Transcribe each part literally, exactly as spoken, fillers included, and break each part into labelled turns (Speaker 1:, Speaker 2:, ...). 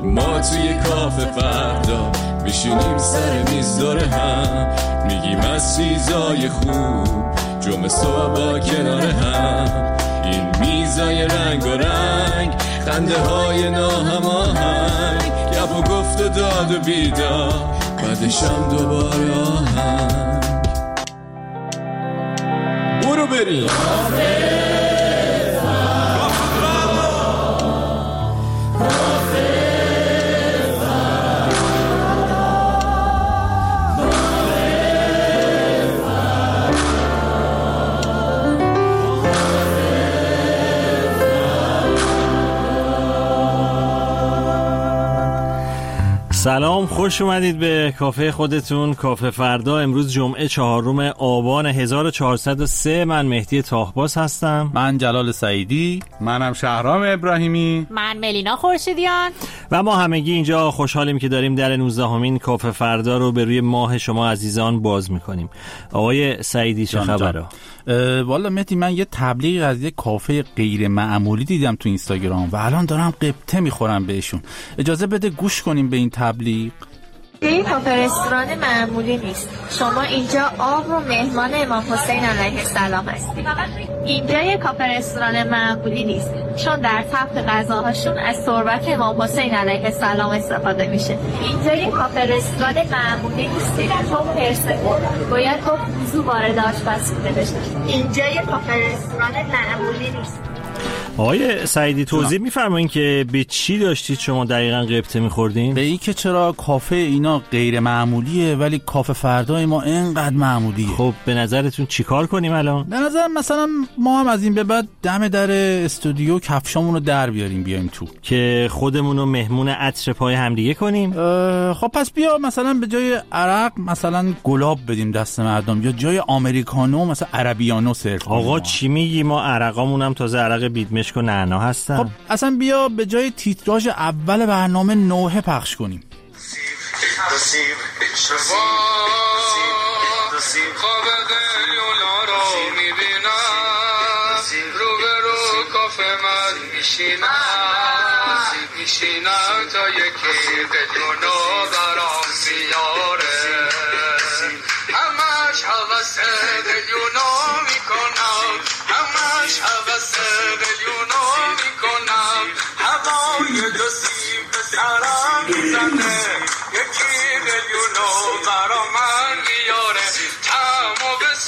Speaker 1: ما توی کافه فردا میشینیم سر میز دور هم، میگیم از چیزای خوب جمعه صبح با کنار هم. این میزای رنگ و رنگ، خنده های ناهماهنگ، گپ و گفت و داد و بیدار، بعدشم دوباره آهنگ. برو بریم
Speaker 2: سلام، خوش اومدید به کافه خودتون، کافه فردا. امروز جمعه چهارم آبان هزار و چهارصد و سه. من مهدی طاهباز هستم.
Speaker 3: من جلال سعیدی.
Speaker 4: منم شهرام ابراهیمی.
Speaker 5: من ملینا خورشیدیان.
Speaker 2: و ما همگی اینجا خوشحالیم که داریم در نوزدهمین کافه فردا رو به روی ماه شما عزیزان باز میکنیم. آقای سعیدی چه خبره؟
Speaker 3: والا مهدی، من یه تبلیغ از یه کافه غیر معمولی دیدم تو اینستاگرام و الان دارم قبطه میخورم بهشون. اجازه بده گوش کنیم به این تبلیغ.
Speaker 6: این کافه رستوران معمولی نیست. شما اینجا آب و مهمان امام حسین علیه السلام هستید. اینجا یه کافه رستوران معمولی نیست، چون در طبق غذاهاشون از ثروت امام حسین علیه السلام استفاده میشه. اینجا یه کافه رستوران معمولی نیست، چون پرسه باید با وضو وارد آشپزخونه بشه. اینجا یه کافه رستوران معمولی نیست.
Speaker 2: آقای سعیدی توضیح میفرمایین که به چی داشتید شما دقیقاً قبطه میخوردین؟
Speaker 3: به این که چرا کافه اینا غیر معمولیه ولی کافه فردای ما اینقدر معمولیه.
Speaker 2: خب به نظرتون چیکار کنیم الان؟
Speaker 3: به نظر مثلا ما هم از این به بعد دم در استودیو کفشامون رو در بیاریم بیایم تو،
Speaker 2: که خودمون رو مهمون عطر پای همدیگه کنیم.
Speaker 3: خب پس بیا مثلا به جای عرق مثلا گلاب بدیم دست مردم، یا جای آمریکانو مثلا عربیانو سرو کنیم.
Speaker 2: آقا چی میگی؟ ما عرقامون هم تازه عرق بیدمشک و نعنا هستن.
Speaker 3: خب اصلا بیا به جای تیتراژ اول برنامه نوحه پخش کنیم.
Speaker 7: خواب قلیونا رو میبینم، رو به رو کافه من میشینم میشینم تا یکی قلیونا برام بیاره، همش حوث قلیونا میکنم، همش حوث قلیونا میکنم، هوای دو سیب به سرم میزنه، یکی قلیونا برا من بیاره، تمو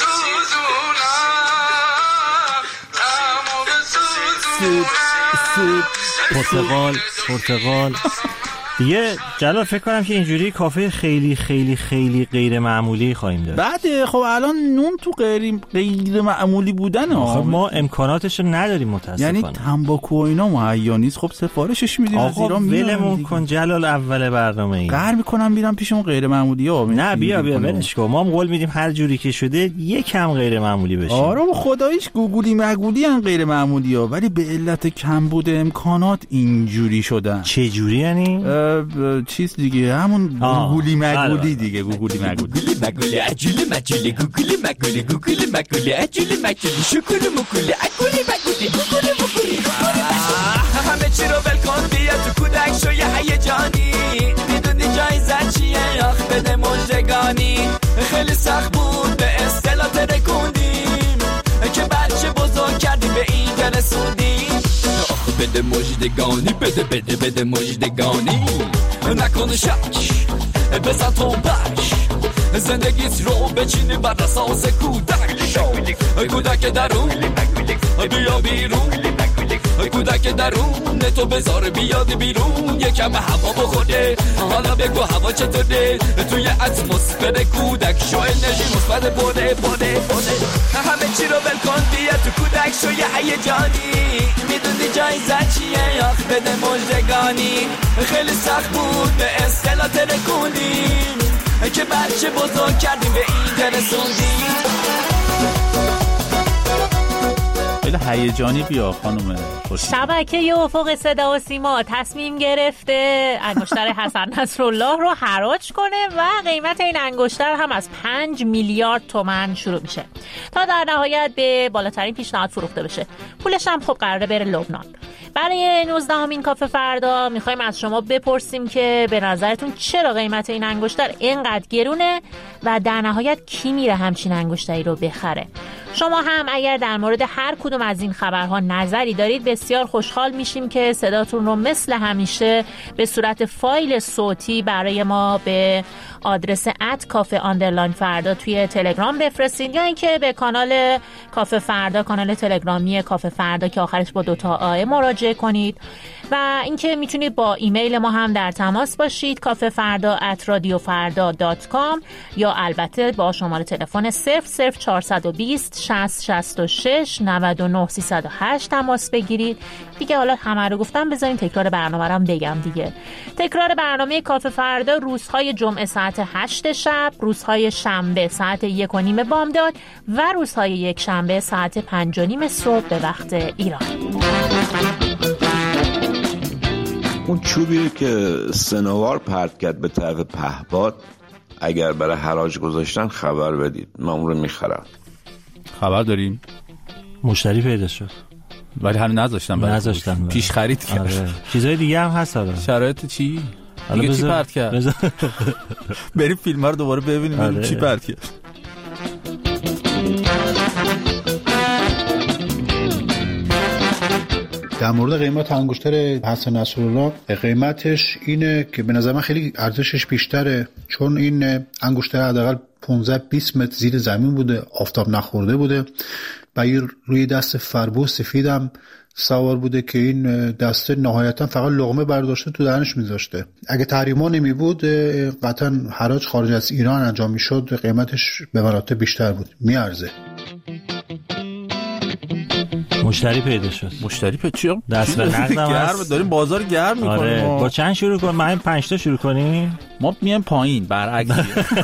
Speaker 7: بسوزونم تمو بسوزونم.
Speaker 2: پرتقال پرتقال دیگه. جلال فکر کنم که اینجوری کافه خیلی خیلی خیلی غیر معمولی خواهیم داشت.
Speaker 3: بعد خب الان نون تو غیر غیر معمولی بودن
Speaker 2: آخه ما امکاناتش رو نداریم متاسفانه.
Speaker 3: یعنی تنباکو و اینا مهیا نیست. خب سفارشش میدیم از ایران میاد.
Speaker 2: ولمون کن جلال، اول برنامه این
Speaker 3: قهر میکنم میرم پیشمون غیر معمولی ها.
Speaker 2: نه بیا بیا ولش کن، ما هم قول میدیم هر جوری که شده یکم غیر معمولی بشه.
Speaker 3: آره خداییش گوگلی مگولی ان غیر معمولی ها، ولی به علت کمبود امکانات اینجوری شدن.
Speaker 2: چه جوری یعنی؟
Speaker 3: چیز دیگه، همون گوگلی مگولی دیگه. گوگلی مگولی
Speaker 8: گوگلی مگولی عجولی مجولی گوگلی مگولی گوگلی مگولی عجولی مجولی شکلی مگولی عجولی مگولی گوگلی مگولی. همه چی رو ول کن بیا تو کودک شو یه هیجانی، میدونی جایزه چیه؟ آخ بده مژدگانی. خیلی سخت بود به اصطلاح ترکوندیم که بچه بزرگ کردیم به این رسوندیم. آخ بده مژدگانی، بده بده بده مژدگانی. نکن شک بزن تنبک، زندگیت رو بچینی بر اساس کودک. کودک درون بیا بیرون، کودک درون تو بذار بیاد بیرون. یکم هوا بخوره، حالا بگو هوا چطوره؟ توی اتمسفر کودک شو انرژی مثبت بره بره بره. همه چی رو ول کن بیا تو کودک شو یه هیجانی، میدونی جایزه چیه؟ آخ بده مژدگانی. خیلی سخت بود به اصطلاح ترکوندیم که بچه بزرگ کردیم به این رسوندیم.
Speaker 3: خیلی هیجانی بیا خانم خوشی.
Speaker 5: شبکه افق صدا و سیما تصمیم گرفته انگشتر حسن نصرالله رو حراج کنه و قیمت این انگشتر هم از پنج میلیارد تومان شروع میشه تا در نهایت به بالاترین پیشنهاد فروخته بشه. پولش هم خب قراره بره لبنان. برای نوزدهمین کافه فردا میخوایم از شما بپرسیم که به نظرتون چرا قیمت این انگشتر اینقدر گرونه و در نهایت کی میره همچین انگشتری رو بخره. شما هم اگر در مورد هر کدوم از این خبرها نظری دارید بسیار خوشحال میشیم که صداتون رو مثل همیشه به صورت فایل صوتی برای ما به آدرس ات کافه آندرلاین فردا توی تلگرام بفرستید یا اینکه به کانال کافه فردا، کانال تلگرامی کافه فردا که آخرش با دوتا آه مراجعه کنید و اینکه میتونید با ایمیل ما هم در تماس باشید کافه فردا ات رادیو فردا دات کام یا البته با شماره تلفن صفر صفر چهارصد و بیست شصت شصت و شش نود و نه سیصد و هشت تماس بگیرید. دیگه حالا همه رو گفتم، بذارین تکرار برنامه رو بگم دیگه. تکرار برنامه کافه فردا روزهای جمعه ساعت هشت شب، روزهای شنبه ساعت یک و نیم بامداد و روزهای یک شنبه ساعت پنج و نیم صبح به وقت ایران.
Speaker 9: اون چوبی که سنوار پرت کرد به طرف پهباد اگر برای حراج گذاشتن خبر بدید، من اون رو میخرم.
Speaker 3: خبر داریم؟
Speaker 2: مشتری پیدا شد
Speaker 3: ولی هنوز نذاشتن
Speaker 2: نذاشتن
Speaker 3: پیش خرید کرد.
Speaker 2: آره. چیزای دیگه هم هست. آره.
Speaker 3: شرایط چی؟ دیگه چی پرت کرد؟ بریم فیلم رو دوباره ببینیم. آره. چی پرت کرد؟
Speaker 10: در مورد قیمت انگشتر حسن نصرالله، قیمتش اینه که به نظر من خیلی ارزشش بیشتره، چون این انگشتر حداقل پانزده بیست متر زیر زمین بوده، آفتاب نخورده بوده و روی دست فربو سفیدم سوار بوده که این دسته نهایتا فقط لقمه برداشته تو دهنش میذاشته. اگه تحریما نمی بود قطعا حراج خارج از ایران انجام میشد، قیمتش به مراتب بیشتر بود، میارزه.
Speaker 2: مشتری پیدا شد.
Speaker 3: مشتری پیدا چی؟
Speaker 2: دست به نقدم هست.
Speaker 3: داریم بازار گرم میکنیم.
Speaker 2: آره. با چند شروع کنیم؟ ما پنج تا شروع کنیم.
Speaker 3: ما میایم پایین برعکس.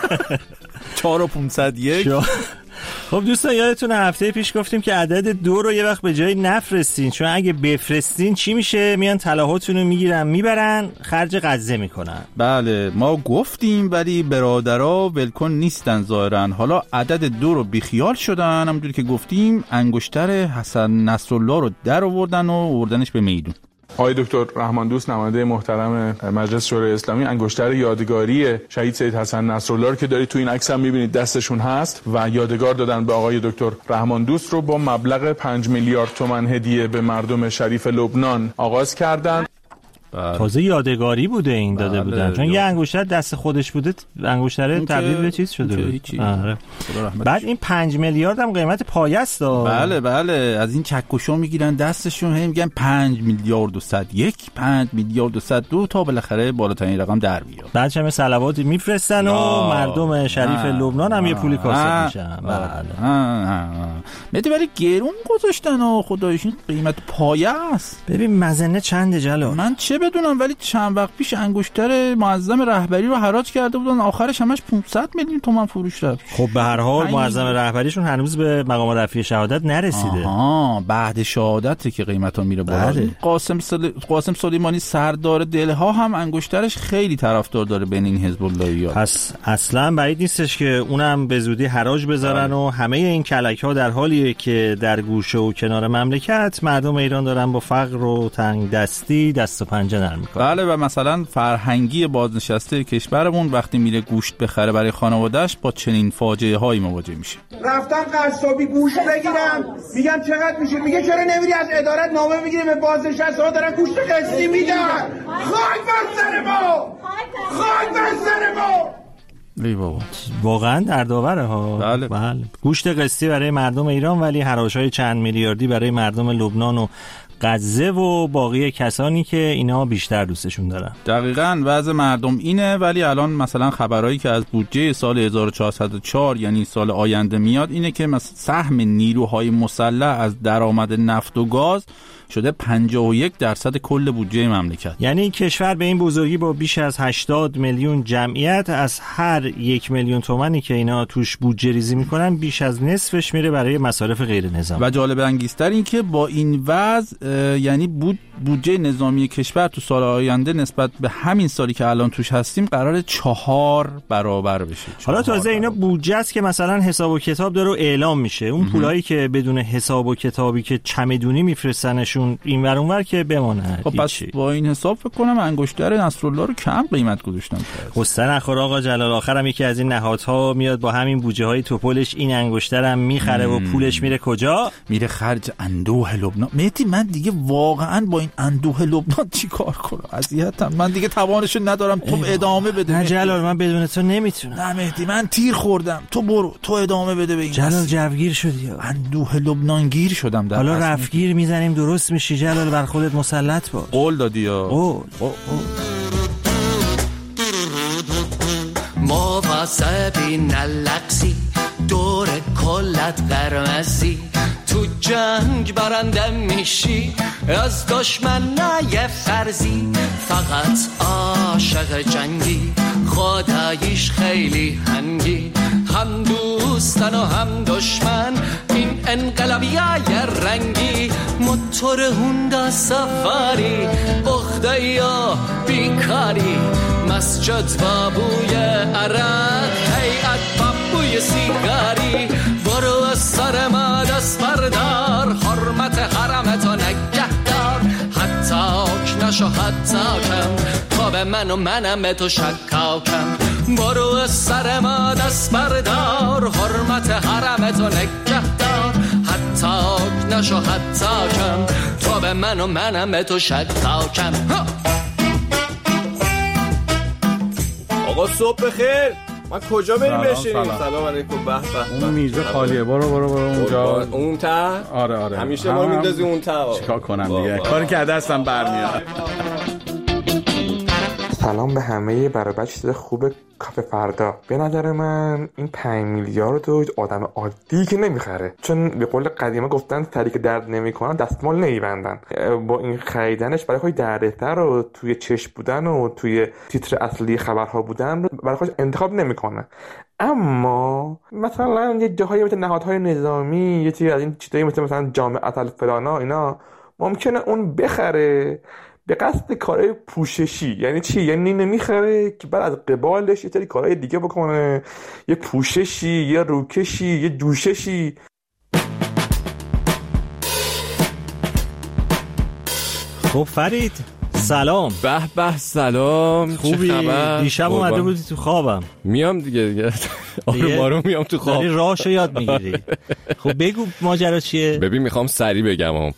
Speaker 3: چهار و پانصد و یک.
Speaker 2: خب دوستان یادتونه هفته پیش گفتیم که عدد دو رو یه وقت به جای نفرستین، چون اگه بفرستین چی میشه؟ میان طلاهاتون رو میگیرن میبرن خرج غزه میکنن.
Speaker 3: بله ما گفتیم ولی برادرها ولکن نیستن ظاهرا. حالا عدد دو رو بیخیال شدن، همونجوری که گفتیم انگشتر حسن نصرالله رو در آوردن و آوردنش به میدون.
Speaker 11: آقای دکتر رحمان دوست نماینده محترم مجلس شورای اسلامی انگشتر یادگاری شهید سید حسن نصرالله رو که دارید تو این عکس هم می‌بینید دستشون هست و یادگار دادن به آقای دکتر رحمان دوست رو با مبلغ پنج میلیارد تومان هدیه به مردم شریف لبنان آغاز کردن.
Speaker 2: بله. تازه یادگاری بوده این داده بله. بودن چون یه انگشتر دست خودش بوده، انگشتر تبدیل به چیز شده بود. آره. بعد این پنج میلیارد هم قیمت پایه است.
Speaker 3: بله بله از این چکشو میگیرن دستشون، هم میگن پنج میلیارد و صد و یک، پنج میلیارد و صد و دو تا بالاخره بالاترین رقم در بیاد.
Speaker 2: بعد چه صلواتی میفرستن و مردم شریف آه. لبنان هم آه. یه پولی کاسب میشن.
Speaker 3: بله. مدی ولی گرون گذاشتن و خدایش قیمت پایه است.
Speaker 2: ببین مزنه چنده جلال؟
Speaker 3: من چه بدونم ولی چند وقت پیش انگشتر معظم رهبری رو حراج کرده بودن، آخرش همش پانصد میلیون تومان فروش رفت.
Speaker 2: خب به هر حال معظم رهبریشون هنوز به مقام رفیع شهادت نرسیده.
Speaker 3: آها بعد شهادته که قیمتا میره بالا. بله. قاسم سل... قاسم سلیمانی سردار دلها هم انگشترش خیلی طرفدار داره بین این حزب اللهی‌ها.
Speaker 2: پس اصلا بعید نیستش که اونم به زودی حراج بذارن. بله. و همه این کلک‌ها در حالیه که در گوشه و کنار مملکت مردم ایران دارن با فقر و تنگ دستی دست و پنجه نرم میکنن.
Speaker 3: بله و مثلا فرهنگی بازنشسته کشورمون وقتی میره گوشت بخره برای خانواده‌اش با چنین فاجعه هایی مواجه میشه.
Speaker 12: رفتن قصابی گوشت بگیرن میگم چقدر میشه، میگه چرا نمیری از ادارت نامه میگیری به بازنشسته ها دارن گوشت قسطی میدن. خاک بر سر ما، خاک بر سر ما.
Speaker 3: ای بابا
Speaker 2: واقعا دردآوره ها.
Speaker 3: بله.
Speaker 2: بله گوشت قسطی برای مردم ایران ولی حراش‌های چند میلیاردی برای مردم لبنان و غزه و باقی کسانی که اینا بیشتر دوستشون دارن.
Speaker 3: دقیقاً وضع مردم اینه، ولی الان مثلا خبرایی که از بودجه سال هزار و چهارصد و چهار یعنی سال آینده میاد اینه که مثلا سهم نیروهای مسلح از درآمد نفت و گاز شده پنجاه و یک درصد کل بودجه مملکت.
Speaker 2: یعنی کشور به این بزرگی با بیش از هشتاد میلیون جمعیت از هر یک میلیون تومانی که اینا توش بودجه ریزی میکنن بیش از نصفش میره برای مصارف غیر نظامی.
Speaker 3: و جالب انگیزتر این که با این وضع یعنی بود بودجه نظامی کشور تو سال آینده نسبت به همین سالی که الان توش هستیم قراره چهار برابر بشه.
Speaker 2: حالا تازه اینا بودجه است که مثلا حساب و کتاب داره اعلام میشه. اون پولایی که بدون حساب و کتابی که چمدونی میفرستنشون این ور اون ور که بمونه.
Speaker 3: خب پس با این حساب فکر کنم انگشتر نصرالله رو کم قیمت گذاشتن.
Speaker 2: قصه نخور آقا جلال، آخرم یکی از این نهادها میاد با همین بودجه های توپلش این انگشترم میخره و پولش میره کجا؟
Speaker 3: میره خرج اندوه لبنان. مهدی من دیگه واقعا با این اندوه لبنان چیکار کنم؟ اذیتم. من دیگه توانشو ندارم. تو ادامه بده.
Speaker 2: نه جلال من بدون تو نمیتونم.
Speaker 3: نه مهدی من تیر خوردم. تو برو. تو ادامه بده به این.
Speaker 2: جلال جوگیر شدی.
Speaker 3: اندوه لبنان گیر شدم در.
Speaker 2: حالا رفگیر میزنیم درست میشی جلال، بر خودت مسلط باش.
Speaker 3: قول دادی یا؟
Speaker 2: قول.
Speaker 8: مواظبی نلقسی دور کلت قرمزی، تو جنگ برنده میشی از دشمن نه یه فرضی، فقط عاشق جنگی خداییش خیلی هنگی، هم دوستن و هم دشمن این انقلابیای رنگی، موتور هوندا سفاری اخده یا بیکاری، مسجد بابوی عرق هیئت بابوی سیگاری، برو از سر ما دست بردار حرمت حرمتو نگهدار، حتی نشو حتی کم تا به من و منم به تو شکاکم، برو از سر ما دست بردار حرمت حرمتو نگهدار، حتی نشو حتی کم تا به من و منم به تو شکاکم.
Speaker 13: آقا صبح بخیر. ما کجا بریم بشینیم؟ سلام علیکم. به به.
Speaker 4: اون میز خالیه. برو برو برو اونجا.
Speaker 13: اون تا؟
Speaker 4: آره آره.
Speaker 13: همیشه ما میندازی اون تا.
Speaker 4: چیکار کنم دیگه؟ کاری که دستم برمیاد.
Speaker 14: سلام به همه برابر چیز خوب کافه فردا. به نظر من این پنج میلیارد رو آدم عادی که نمیخره، چون به قول قدیما گفتن سری که درد نمیکنن دستمال نمیبندن. با این خریدنش برای خودش دردتر و توی چشم بودن و توی تیتر اصلی خبرها بودن برای خودش انتخاب نمیکنه. اما مثلا یه جاهایی مثل نهادهای نظامی، یه چیزی از این چیزایی مثل مثلا جامعه الفلانا اینا ممکنه اون بخره به قصد کارهای پوششی. یعنی چی؟ یعنی نمیخره که بعد از قبالش یه سری کارهای دیگه بکنه، یه پوششی، یه روکشی، یه جوششی.
Speaker 2: خب فرید سلام.
Speaker 13: به به سلام.
Speaker 2: خوبی؟ دیشب اومده بودی تو خوابم.
Speaker 13: میام دیگه دیگه آروم آروم میام تو خواب.
Speaker 2: داری راهشو یاد میگیری. خب بگو ماجرا چیه؟
Speaker 13: ببین میخوام سریع بگم هم.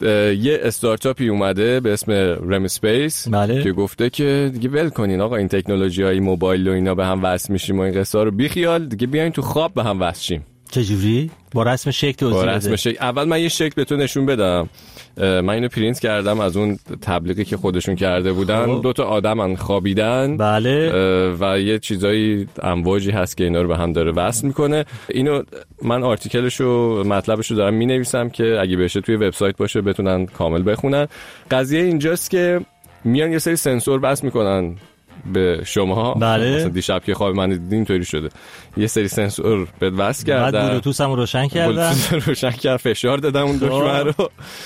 Speaker 13: یه استارتاپی اومده به اسم رم اسپیس
Speaker 2: بله.
Speaker 13: که گفته که دیگه ول کنین آقا این تکنولوژی‌های موبایل و اینا به هم وصل میشیم و این قصه رو بیخیال دیگه، بیاین تو خواب به هم وصل شیم.
Speaker 2: چجوری؟ با رسم شکل توضیح بده.
Speaker 13: با رسم شکل. اول من یه شکل به تو نشون بدم. من اینو پرینت کردم از اون تبلیغی که خودشون کرده بودن. دو تا آدمن خوابیدن.
Speaker 2: بله.
Speaker 13: و یه چیزایی امواجی هست که اینا رو به هم داره وصل میکنه. اینو من آرتیکلشو مطلبشو دارم مینویسم که اگه بشه توی وبسایت باشه بتونن کامل بخونن. قضیه اینجاست که میان یه سری سنسور وصل میکنن به شما.
Speaker 2: بله.
Speaker 13: مثلا دیشب که خواب من دیدین اینطوری شده، یه سری سنسور بهت وصل کردن،
Speaker 2: بعد بلوتوث هم روشن کردن،
Speaker 13: بلوتوث روشن کردن، فشار دادم اون دکمه رو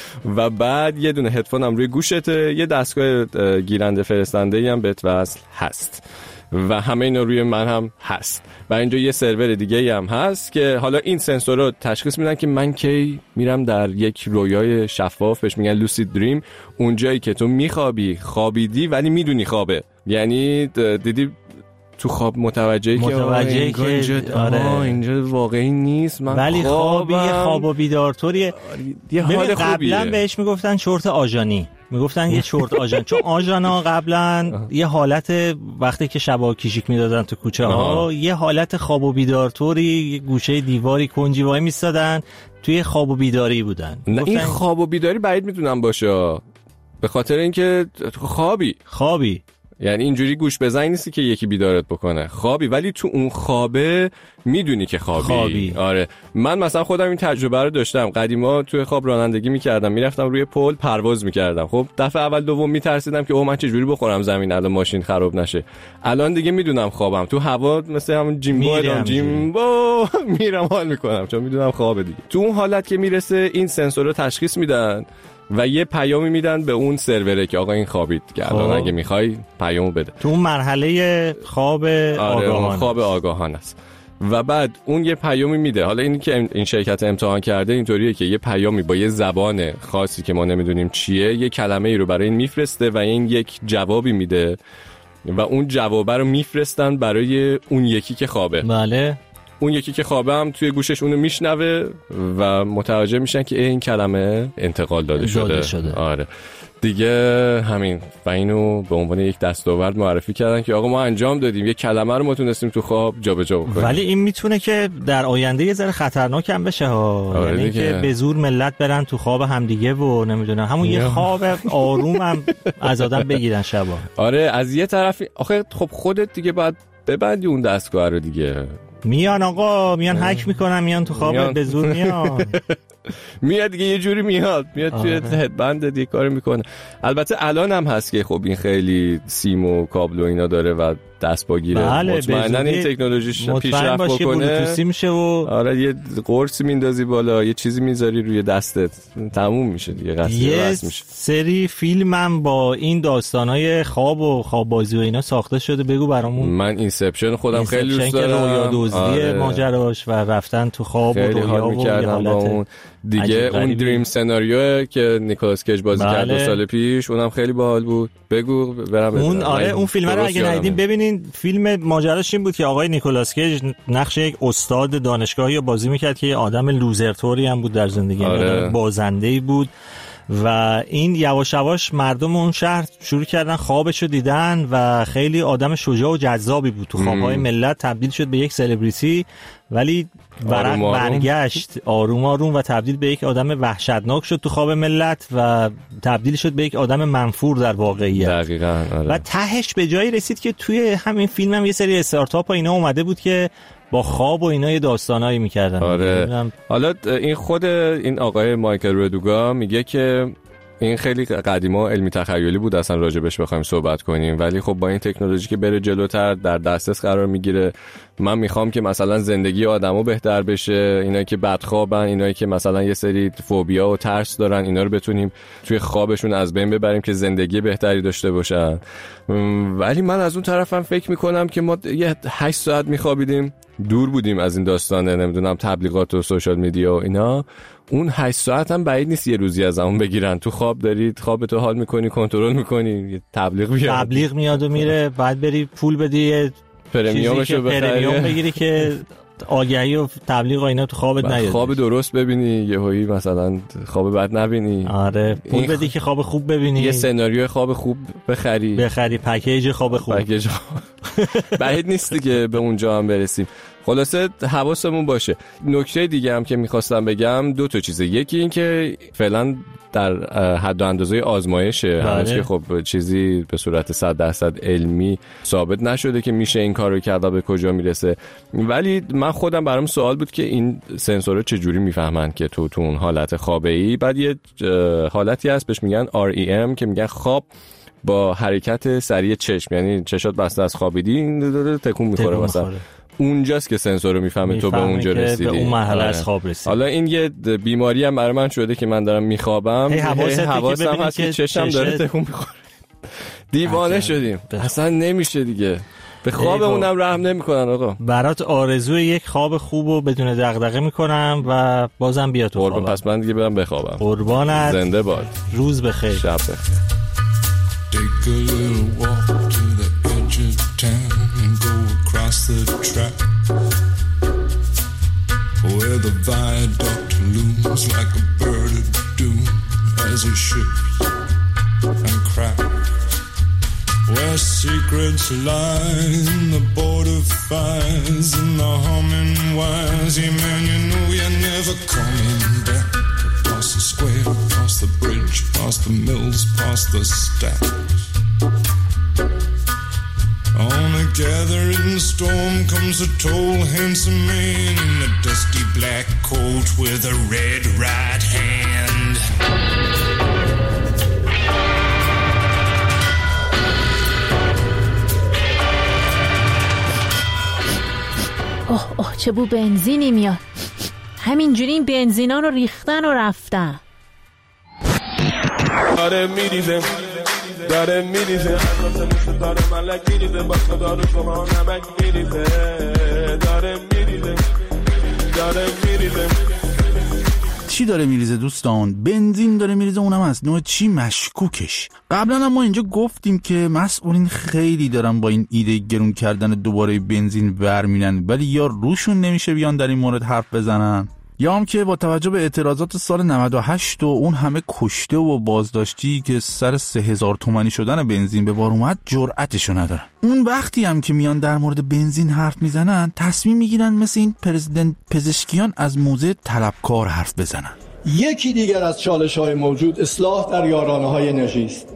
Speaker 13: و بعد یه دونه هدفون هم روی گوشته، یه دستگاه گیرنده فرستنده هم بهت وصل هست و همه اینا روی من هم هست و اینجا یه سرور دیگه هم هست که حالا این سنسورها تشخیص میدن که من کی میرم در یک رویای شفاف، بهش میگن لوسید دریم، اونجایی که تو میخوابی، خوابیدی ولی میدونی خوابه. یعنی دیدی تو خواب متوجهی که
Speaker 2: متوجهی که
Speaker 13: اینجا آره اینجا واقعی نیست، من
Speaker 2: ولی خوابی خواب و بیدارطوریه.
Speaker 13: یه حال خوبیه.
Speaker 2: قبلا بهش میگفتن چرت آژانی، میگفتن یه چرت آژان، چون آژانا قبلا یه حالت وقتی که شبا کیشیک میدادن تو کوچه ها یه حالت خواب و بیدارطوری، گوشه دیواری کنجی وای میستادن، توی خواب و بیداری بودن.
Speaker 13: نه این خواب و بیداری بعید میدونم باشه، به خاطر اینکه خوابی
Speaker 2: خوابی
Speaker 13: یعنی اینجوری گوش بزنی نیستی که یکی بیدارت بکنه، خوابی ولی تو اون خوابه میدونی که خوابی.
Speaker 2: خوابی.
Speaker 13: آره من مثلا خودم این تجربه رو داشتم. قدیما توی خواب رانندگی میکردم، میرفتم روی پل پرواز میکردم. خب دفعه اول دوم میترسیدم که اوه من چه جوری بخورم زمین الان ماشین خراب نشه. الان دیگه میدونم خوابم، تو هوا مثل همون جیمبو ادم جیمبو میرم حال میکنم چون میدونم خوابه دیگه. تو اون حالت که میرسه این سنسورها تشخیص میدن و یه پیامی میدن به اون سروره که آقا این خوابید که الان اگه میخوای پیامو بده.
Speaker 2: تو اون مرحله خواب آگاهانه
Speaker 13: خواب آگاهانه است و بعد اون یه پیامی میده. حالا اینی که این شرکت امتحان کرده اینطوریه که یه پیامی با یه زبان خاصی که ما نمیدونیم چیه یه کلمه ای رو برای این میفرسته و این یک جوابی میده و اون جوابه رو میفرستن برای اون یکی که خوابه.
Speaker 2: بله.
Speaker 13: اون یکی که خوابه هم توی گوشش اونو میشنوه و متوجه میشن که این کلمه انتقال داده شده.
Speaker 2: داده شده.
Speaker 13: آره دیگه همین و اینو به عنوان یک دستاورد معرفی کردن که آقا ما انجام دادیم، یک کلمه رو ما تونستیم تو خواب جابجا بکنیم.
Speaker 2: ولی این میتونه که در آینده یه ذره خطرناک هم بشه ها.
Speaker 13: آره
Speaker 2: یعنی که به زور ملت برن تو خواب همدیگه و نمیدونم همون یه خواب آروم هم از آدم بگیرن شبا.
Speaker 13: آره از یه طرفی آخه خب خودت دیگه باید ببندی اون دستگاه رو دیگه.
Speaker 2: میان آقا میان هک میکنن میان تو خوابت به زور میان
Speaker 13: میاد دیگه یه جوری میاد میاد توی هدبند دیگه کار میکنه. البته الان هم هست که خب این خیلی سیم و کابل و اینا داره و دست با گیره.
Speaker 2: بله
Speaker 13: مطمئناً این تکنولوژیش پیشرفت بکنه
Speaker 2: میشه و
Speaker 13: آره یه قرصی میندازی بالا یه چیزی میذاری روی دستت تموم میشه دیگه قصه بس میشه.
Speaker 2: سری فیلمم با این داستانای خواب و خواب بازی و اینا ساخته شده بگو برامون.
Speaker 13: من اینسپشن خودم
Speaker 2: اینسپشن
Speaker 13: خیلی دوست دارم.
Speaker 2: رویا دزدی آره. ماجراش و رفتن تو خواب و رویا و حالت
Speaker 13: دیگه اون دریم سناریو که نیکولاس کیج بازی
Speaker 2: بله.
Speaker 13: کرد دو سال پیش اونم خیلی باحال بود. بگو برام
Speaker 2: اون آره اون فیلم رو اگه ندیدین ببینین. فیلم ماجراش این بود که آقای نیکولاس کیج نقش یک استاد دانشگاهی رو بازی میکرد که یه آدم لوزرتوری هم بود در زندگی آره. بازنده‌ای بود و این یواش یواش مردم اون شهر شروع کردن خوابشو دیدن و خیلی آدم شجاع و جذابی بود تو خوابهای ملت تبدیل شد به یک سلبریتی ولی ورق برگشت آروم آروم و تبدیل به یک آدم وحشتناک شد تو خواب ملت و تبدیل شد به یک آدم منفور در واقعیت.
Speaker 13: دقیقاً آره.
Speaker 2: و تهش به جایی رسید که توی همین فیلم هم یه سری استارتاپ و اینا اومده بود که با خواب و اینا یه داستانایی میکردن.
Speaker 13: آره. حالا این خود این آقای مایکل ردوگا میگه که این خیلی قدیما علمی تخیلی بود اصلا راجبش بخوایم صحبت کنیم ولی خب با این تکنولوژی که بره جلوتر در دسترس قرار میگیره. من میخوام که مثلا زندگی آدمو بهتر بشه، اینایی که بدخوابن، اینایی که مثلا یه سری فوبیا و ترس دارن اینا رو بتونیم توی خوابشون از بین ببریم که زندگی بهتری داشته باشن. ولی من از اون طرفم فکر میکنم که ما یه هشت ساعت میخوابیدیم دور بودیم از این داستانه نمیدونم تبلیغات و سوشال میدیا و اینا. اون هشت ساعت هم بعید نیست یه روزی از همون بگیرن. تو خواب دارید خوابتو حال میکنی کنترل میکنی یه تبلیغ میاد
Speaker 2: تبلیغ میاد و میره بعد بری پول بدی
Speaker 13: پرمیومشو بخری
Speaker 2: پرمیوم بگیری که آگهی و تبلیغ و اینا تو خوابت نیاد
Speaker 13: خواب درست ببینی یهویی مثلا خواب بد نبینی.
Speaker 2: آره پول بدی که خواب خوب ببینی
Speaker 13: یه سناریو خواب خوب بخری
Speaker 2: بخری پکیج خواب خوب
Speaker 13: پکیج بعید نیست دیگه به اونجا هم برسیم. خلاصه حواسمون باشه. نکته دیگه هم که میخواستم بگم دو تا چیزه. یکی این که فعلا در حد و اندازه آزمایشه هنوز که خب چیزی به صورت صد درصد علمی ثابت نشده که میشه این کارو کرد و به کجا میرسه. ولی من خودم برام سوال بود که این سنسورها چجوری میفهمن که تو تو اون حالت خوابه‌ای. بعد یه حالتی هست بهش میگن آر ای ام که میگن خواب با حرکت سریع چشم، یعنی چشات بسته از خوابیدی این تکون میخوره مثلا اونجاست که سنسور رو میفهمه تو به اونجا رسیدی
Speaker 2: به اون مرحله از خواب رسیدی.
Speaker 13: حالا این یه بیماری هم برای من شده که من دارم میخوابم حواسم هست که چشم داره تکون میخوره دیوانه شدیم اصلا نمیشه دیگه به خواب اونم رحم نمیکنن. آقا
Speaker 2: برات آرزوی یک خواب خوب و بدون دغدغه میکنم و بازم بیا تو خوابم.
Speaker 13: پس من دیگه برم بخوابم.
Speaker 2: قربانت.
Speaker 13: زنده باد.
Speaker 2: روز بخیر.
Speaker 13: شب بخیر.
Speaker 1: Take a little walk to the edge of town and go across the track where the viaduct looms like a bird of doom as it shifts and cracks, where secrets lie in the border fires and the humming wires. Yeah, man, you know you're never coming back. Across the square, across the bridge, past the mills, past the stacks. On a gathering storm comes a tall, handsome man in a dusty black coat with a red right hand.
Speaker 5: اوه اوه چه بو بنزینی میاد. همینجوری این بنزینا رو ریختن و رفتن.
Speaker 7: داره میریزه داره میریزه مثل داره ملک میریزه با خدا رو شما نمک میریزه داره میریزه داره میریزه.
Speaker 3: چی داره میریزه دوستان؟ بنزین داره میریزه، اونم از نوع چی؟ مشکوکش. قبلا هم ما اینجا گفتیم که مسئولین خیلی دارن با این ایده گرون کردن دوباره بنزین برمینن، ولی یا روشون نمیشه بیان در این مورد حرف بزنن، یا هم که با توجه به اعتراضات سال نود و هشت و اون همه کشته و بازداشتی که سر سه هزار تومانی شدن بنزین به بار اومد جرأتشو ندارن. اون وقتی هم که میان در مورد بنزین حرف میزنن تصمیم میگیرن مثل این پرزیدنت پزشکیان از موزه طلبکار حرف بزنن.
Speaker 15: یکی دیگر از چالش‌های موجود اصلاح در یارانه‌های انرژی است.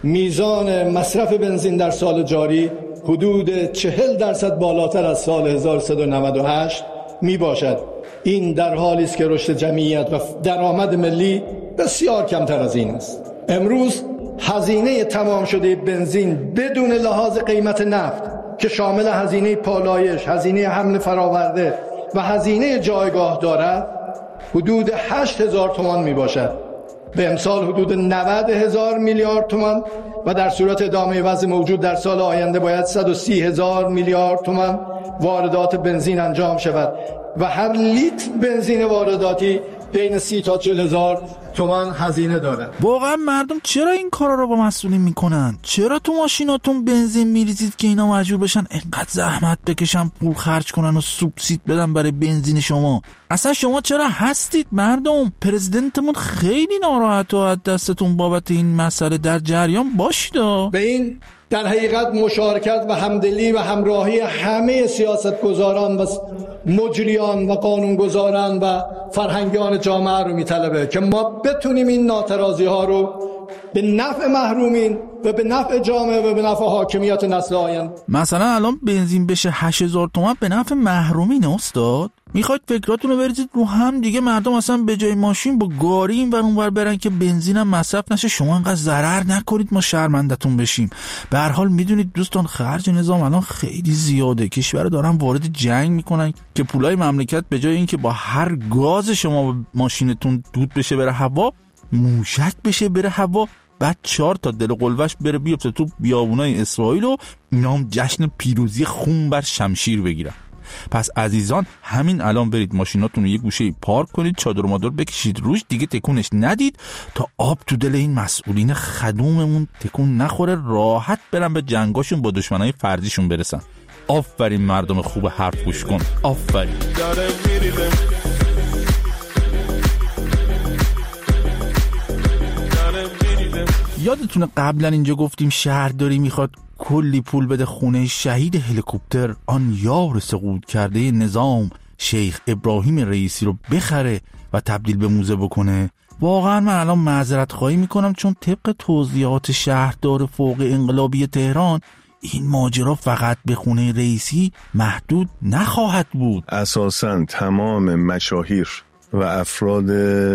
Speaker 15: میزان مصرف بنزین در سال جاری حدود چهل درصد بالاتر از سال هزار و سیصد و نود و هشت می باشد. این در حالی است که رشد جمعیت و درآمد ملی بسیار کمتر از این است. امروز هزینه تمام شده بنزین بدون لحاظ قیمت نفت که شامل هزینه پالایش، هزینه حمل فراورده و هزینه جایگاه دارد حدود هشت هزار تومان می باشد. به امسال حدود نود هزار میلیارد تومان و در صورت ادامه وضع موجود در سال آینده باید صد و سی هزار میلیارد تومان واردات بنزین انجام شود و هر لیتر بنزین وارداتی بین سی تا چهل هزار تومان هزینه دارد.
Speaker 3: واقعا مردم چرا این کارا رو با مسئولین میکنن؟ چرا تو ماشیناتون بنزین میریزید که اینا مجبور بشن اینقدر زحمت بکشن، پول خرج کنن و سوبسید بدن برای بنزین شما؟ اصلا شما چرا هستید مردم؟ پرزیدنتمون خیلی ناراحته و از دستتون بابت این مسئله در جریان باشید.
Speaker 15: به این در حقیقت مشارکت و همدلی و همراهی همه سیاستگزاران و مجریان و قانونگذاران و فرهنگیان جامعه رو میطلبه که ما بتونیم این ناترازی ها رو به نفع محرومین و به نفع جامعه و به نفع حاکمیت نسل آینده.
Speaker 3: مثلا الان بنزین بشه هشت هزار تومان به نفع محرومین استاد؟ میخواید فکراتون رو بریزید رو هم دیگه، مردم اصلا به جای ماشین با گاری این ور اون ور برن که بنزین هم مصرف نشه، شما انقدر ضرر نکنید ما شرمندتون بشیم. به هر حال میدونید دوستان خرج نظام الان خیلی زیاده، کشور دارن وارد جنگ میکنن که پولای مملکت به جای اینکه با هر گاز شما ماشینتون دود بشه بره هوا، موشک بشه بره هوا، بعد چهار تا دل قلوش بره بیفته تو بیابونای اسرائیل و اینا هم جشن پیروزی خون بر شمشیر بگیرن. پس عزیزان همین الان برید ماشیناتون رو یه گوشه پارک کنید، چادر و مادر بکشید روش، دیگه تکونش ندید تا آب تو دل این مسئولین خدوممون تکون نخوره، راحت برن به جنگاشون با دشمنای فرضیشون برسن. آفرین مردم خوب حرف گوش کن، آفرین. یادتونه قبلا اینجا گفتیم شهرداری میخواد کلی پول بده خونه شهید هلیکوپتر آن یار سقوط کرده نظام شیخ ابراهیم رئیسی رو بخره و تبدیل به موزه بکنه. واقعا من الان معذرت خواهی میکنم چون طبق توضیحات شهردار فوق انقلابی تهران این ماجرا فقط به خونه رئیسی محدود نخواهد بود.
Speaker 16: اساساً تمام مشاهیر و افراد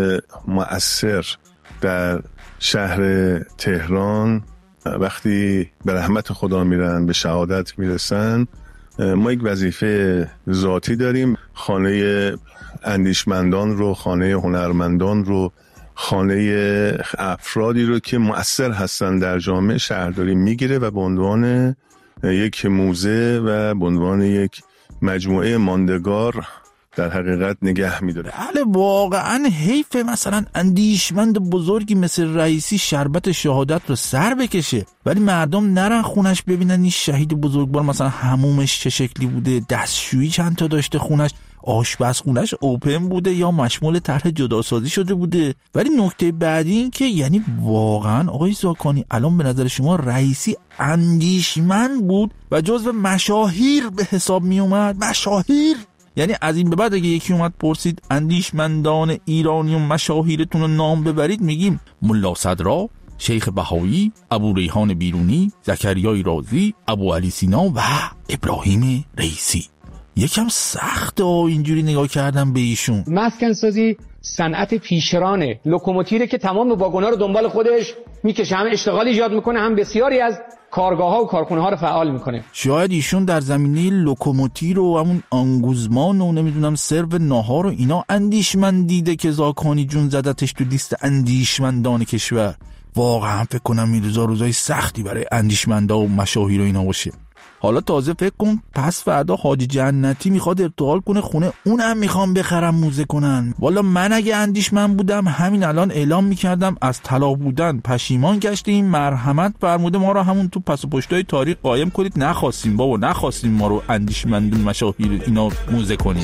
Speaker 16: مؤثر در شهر تهران وقتی به رحمت خدا میرن، به شهادت میرسن، ما یک وظیفه ذاتی داریم. خانه اندیشمندان رو، خانه هنرمندان رو، خانه افرادی رو که مؤثر هستن در جامعه شهرداری میگیره و به عنوان یک موزه و به عنوان یک مجموعه ماندگار در حقیقت نگه میداره.
Speaker 3: بله واقعا حیف مثلا اندیشمند بزرگی مثل رئیسی شربت شهادت رو سر بکشه ولی مردم نرن خونش ببینن این شهید بزرگوار مثلا حمومش چه شکلی بوده، دستشویی چند تا داشته خونش، آشپزخونش اوپن بوده یا مشمول طرح جداسازی شده بوده. ولی نکته بعدی این که یعنی واقعا آقای زاکانی الان به نظر شما رئیسی اندیشمند بود و جزو مشاهیر به حساب می اومد؟ مشاهیر یعنی از این به بعد اگه یکی اومد پرسید اندیشمندان ایرانی و مشاهیرتون رو نام ببرید میگیم ملا صدرا، شیخ بهایی، ابو ریحان بیرونی، زکریای رازی، ابو علی سینا و ابراهیم رئیسی. یکم سخته اینجوری نگاه کردم به ایشون.
Speaker 17: مسکن سازی صنعت پیشرانه، لوکوموتیره که تمام واگن‌ها رو دنبال خودش میکشه، هم اشتغال ایجاد میکنه، هم بسیاری از کارگاه‌ها و کارخونه‌ها رو فعال میکنه.
Speaker 3: شاید ایشون در زمینه لوکوموتیر و همون آنگوزمان و نمیدونم سرو ناهار و اینا اندیشمند دیده که زاکانی جون زدتش تو لیست اندیشمندان کشور. واقعا فکر کنم میرزا روزای سختی برای اندیشمندا و مشاهیر و اینا باشه. حالا تازه فکر کن پس فردا حاجی جنتی میخواد ارتحال کنه خونه، اونم میخوام بخرم موزه کنن. والا من اگه اندیشمند بودم همین الان اعلام میکردم از طلا بودن پشیمان گشتیم، مرحمت فرموده ما رو همون تو پس و پشتای تاریخ قایم کنید. نخواستیم بابا، نخواستیم ما رو اندیشمند مشاهیر اینا موزه کنید.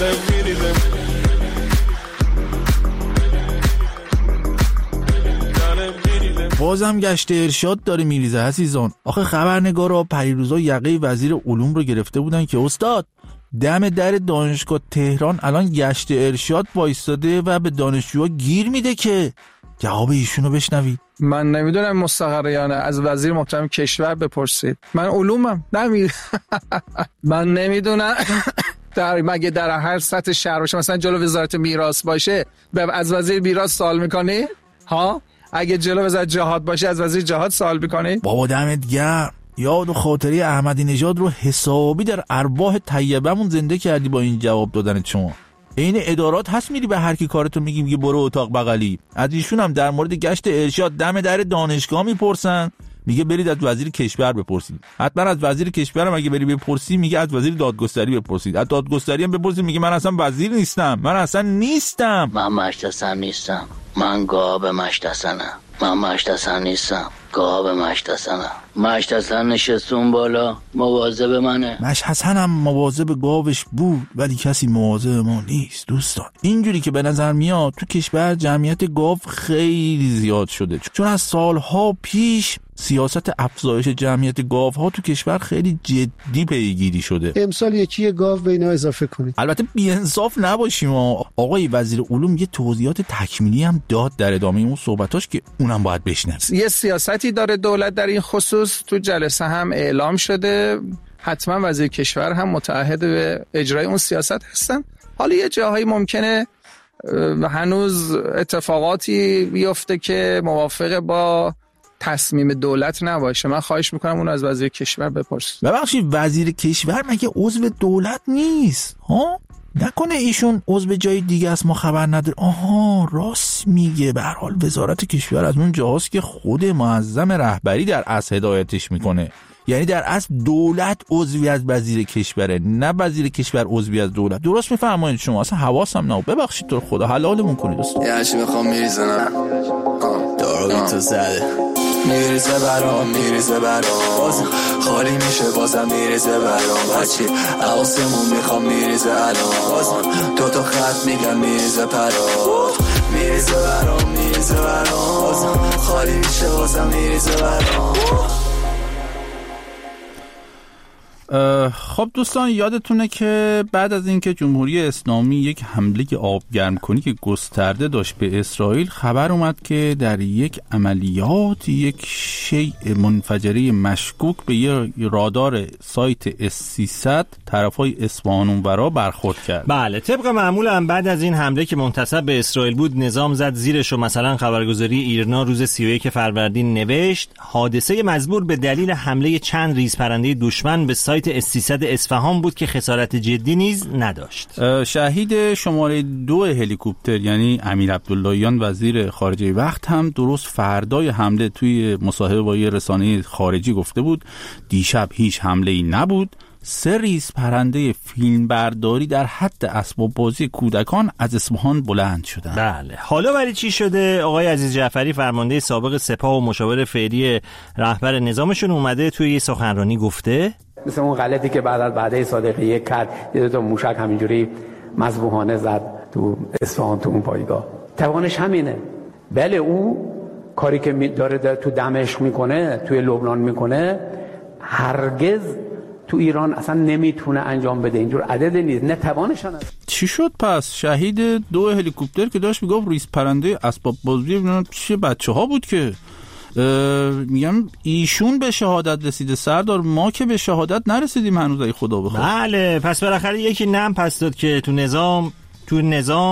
Speaker 3: بازم گشت ارشاد داره میریزه عزیزان. آخه خبرنگارا پریروزا یقه وزیر علوم رو گرفته بودن که استاد دم در دانشگاه تهران الان گشت ارشاد وایستاده و به دانشجوها گیر میده که جواب ایشونو بشنوید.
Speaker 18: من نمیدونم مستقره یا نه، از وزیر محترم کشور بپرسید. من علومم نمی من نمیدونم در مگه در هر سطح شهر باشه مثلا جلو وزارت میراث باشه از وزیر میراث سوال میکنی؟ ها اگه جلو وزارت جهاد باشه از وزیر جهاد سوال میکنی؟
Speaker 3: بابا دمت گرم، یاد و خاطره احمدی نژاد رو حسابی در ارواح طیبمون زنده کردی با این جواب دادن شما. این ادارات هست میری به هر کی کارتو میگی میگه برو اتاق بغلی. از ایشون هم در مورد گشت ارشاد دم در دانشگاه میپرسن، میگه برید از وزیر کشور بپرسید. حتما از وزیر کشور هم اگه بری بپرسی میگه از وزیر دادگستری بپرسید. از دادگستری هم بپرسید میگه من اصلا وزیر نیستم، من اصلا نیستم.
Speaker 19: من مشتسن نیستم، من گاب مشتسنم. من مشتسن نیستم، گاب مشتسنم. مشتسن نشستون بالا مواظب منه.
Speaker 3: مشتسنم مواظب گاوش بود ولی کسی مواظب ما نیست دوستان. اینجوری که به نظر میاد تو کشور جمعیت گاو خیلی زیاد شده، چون از سالها پیش سیاست افزایش جمعیت گاوها تو کشور خیلی جدی پیگیری شده.
Speaker 20: امسال یکی گاو به اینا اضافه کنید.
Speaker 3: البته بی‌انصاف نباشیم. آقای وزیر علوم یه توضیحات تکمیلی هم داد در ادامه اون صحبتاش که اونم باید بشنویم.
Speaker 18: یه سیاستی داره دولت در این خصوص، تو جلسه هم اعلام شده، حتما وزیر کشور هم متعهد به اجرای اون سیاست هستن. حالا یه جاهایی ممکنه هنوز اتفاقاتی بیفته که موافق با تصمیم دولت نباشه. من خواهش میکنم اون از وزیر کشور بپرسید.
Speaker 3: ببخشید وزیر کشور مگه عضو دولت نیست؟ ها نکنه ایشون عضو جای دیگه است ما خبر نداره. آها راست میگه. به هر حال وزارت کشور از اون جاهاست که خود معظم رهبری در اصل هدایتش میکنه. یعنی در اصل دولت عضوی از وزیر کشوره، نه وزیر کشور عضوی از دولت. درست میفرمایید شما، اصلا حواسم نبود. ببخشید تو خدا حلالمون کنید دوستان.
Speaker 21: یه چی میخوام میریزنم دارو تو زده میریزه برام میریزه برام بازم خالی میشه بازم میریزه برام بچی حواسمون میخوام میریزه الان بازم دو تا خط میگم میریزه پرام میریزه برام میریزه برام بازم خالی میشه بازم میریزه برام.
Speaker 3: خب دوستان یادتونه که بعد از اینکه جمهوری اسلامی یک حمله آبگرم کنی که گسترده داشت به اسرائیل، خبر اومد که در یک عملیات یک شیء منفجره مشکوک به یک رادار سایت اس سیصد طرفای اصفهان اونورا برخورد کرد.
Speaker 2: بله طبق معمول هم بعد از این حمله که منتسب به اسرائیل بود نظام زد زیرش و مثلا خبرگزاری ایرنا روز سی و یک فروردین نوشت حادثه مزبور به دلیل حمله چند ریزپرنده دشمن به سایت اس سیصد اصفهان بود که خسارت جدی نیز نداشت.
Speaker 3: شهید شماره دو هلیکوپتر یعنی امیر عبداللهیان وزیر خارجه وقت هم درست فردای حمله توی مصاحبه با یه رسانه خارجی گفته بود دیشب هیچ حمله‌ای نبود. سه ریز پرنده فیلمبرداری در حد اسباب بازی کودکان از اصفهان بلند شدند.
Speaker 2: بله حالا برای چی شده؟ آقای عزیز جعفری فرمانده سابق سپاه و مشاور فعلی رهبر نظامشون اومده توی یه سخنرانی گفته
Speaker 22: مثل اون غلطی که بعد از بعده صادقی یک کرد، یه دو تا موشک همینجوری مذبوحانه زد تو اصفهان تو اون پایگاه. توانش همینه. بله او کاری که داره تو دمشق میکنه توی لبنان میکنه هرگز تو ایران اصلا نمیتونه انجام بده. اینجور عدد نیست، نه توانش هست.
Speaker 3: چی شد پس؟ شهید دو هلیکوپتر که داشت میگفت ریز پرنده اسباب بازی چه بچه‌ها بود که میگم ایشون به شهادت رسیده سردار، ما که به شهادت نرسیدیم هنوز. ای خدا بخواد.
Speaker 2: بله پس بالاخره یکی نم پس داد که تو نظام تو نظام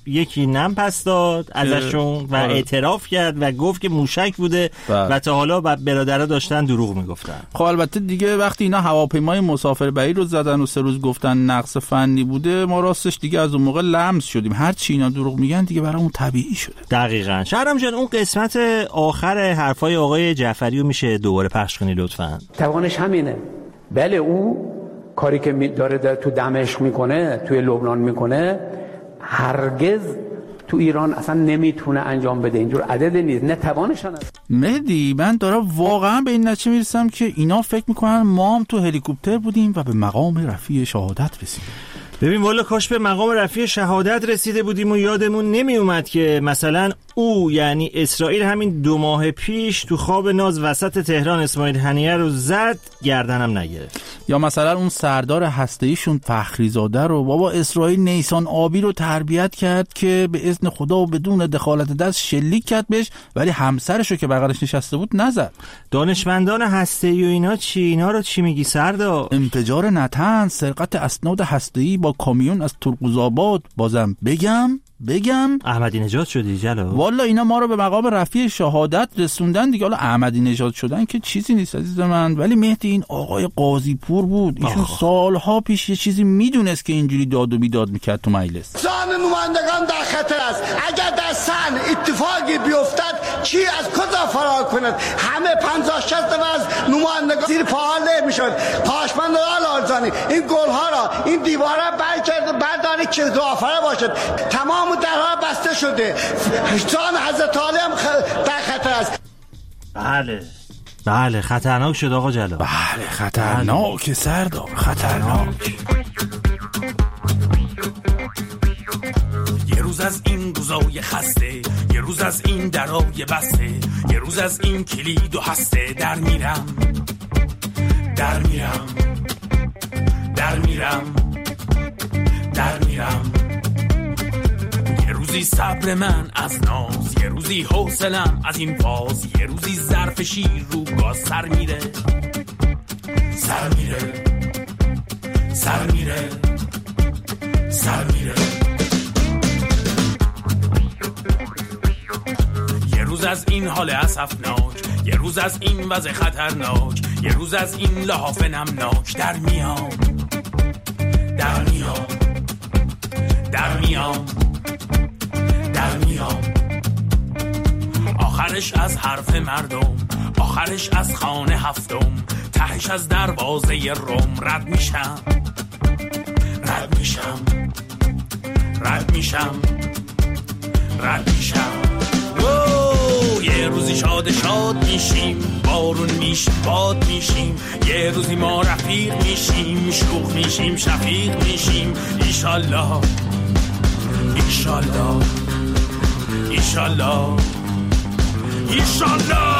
Speaker 2: یکی نم پس داد ازشون و
Speaker 3: آره.
Speaker 2: اعتراف کرد و گفت که موشک بوده
Speaker 3: بله.
Speaker 2: و تا حالا برادرها داشتن دروغ میگفتن.
Speaker 3: خب البته دیگه وقتی اینا هواپیمای مسافربری رو زدن و سه روز گفتن نقص فنی بوده، ما راستش دیگه از اون موقع لمس شدیم. هر چی اینا دروغ میگن دیگه برامون طبیعی شده.
Speaker 2: دقیقاً. شهرام جان اون قسمت آخر حرفای آقای جعفری رو میشه دوباره پخش کنی لطفاً؟
Speaker 22: توانش همینه. بله او کاری که داره تو دمشق میکنه، توی لبنان میکنه، هرگز تو ایران اصلا نمیتونه انجام بده. اینجور عدد نیست، نه توانش هست.
Speaker 3: مهدی من دارم واقعا به این نتیجه میرسم که اینا فکر میکنن ما هم تو هلیکوپتر بودیم و به مقام رفیع شهادت رسیدیم.
Speaker 2: ببین والا کاش به مقام رفیع شهادت رسیده بودیم و یادمون نمی اومد که مثلا او یعنی اسرائیل همین دو ماه پیش تو خواب ناز وسط تهران اسماعیل هنیه رو زد، گردنم نگرفت.
Speaker 3: یا مثلا اون سردار هسته‌ایشون فخریزاده رو بابا اسرائیل نیسان آبی رو تربیت کرد که به اذن خدا و بدون دخالت دست شلیک کرد بهش، ولی همسرشو که بغلش نشسته بود نزد.
Speaker 2: دانشمندان هسته‌ای و اینا چی؟ اینا رو چی میگی سردار؟
Speaker 3: انفجار نتن، سرقت اسناد هسته‌ای با کامیون از ترقوزآباد. بازم بگم بگم
Speaker 2: احمدی نژاد شدی جلو.
Speaker 3: والا اینا ما رو به مقام رفیع شهادت رسوندن دیگه. حالا احمدی نژاد شدن که چیزی نیست عزیز من، ولی مهدی این آقای قاضی پور بود، ایشون سالها پیش یه چیزی میدونست که اینجوری داد و بیداد میکرد تو مجلس.
Speaker 12: جان نمایندگان در خطر است. اگر در صحن اتفاقی بیفتد کی از کجا فرار کند؟ همه پنجاه شصت از نمایندگان زیر پاها له میشد. پاشمند آل آرزانی این گلها را، این دیوارا برکرد برداری که غافره باشد. تمام درها بسته شده. جان حضرت علی هم در خطر است.
Speaker 2: بله بله خطرناک شد آقا جلال.
Speaker 3: بله خطرناک سردار، خطرناک.
Speaker 6: یه روز از این روزای خسته، یه روز از این درای بسته، یه روز از این کلید و هسته، در میرم در میرم در میرم در میرم. یه روزی صبر من از ناز، یه روزی حوصلم از این باز، یه روزی ظرف شیر رو گاز سر میره سر میره سر میره سر میره. یه روز از این حال اسفناک، یه روز از این وضع خطرناک، یه روز از این لحاف نمناک، در میام در میام در میام در میام. آخرش از حرف مردم، آخرش از خانه هفتم، تهش از دروازه روم رد میشم رد میشم رد میشم رد میشم. یه روزی شاد شاد میشیم، بارون میشیم باد میشیم، یه روزی ما رفیق میشیم، شوخ میشیم شفیق میشیم. ایشالله ایشالله ایشالله ایشالله.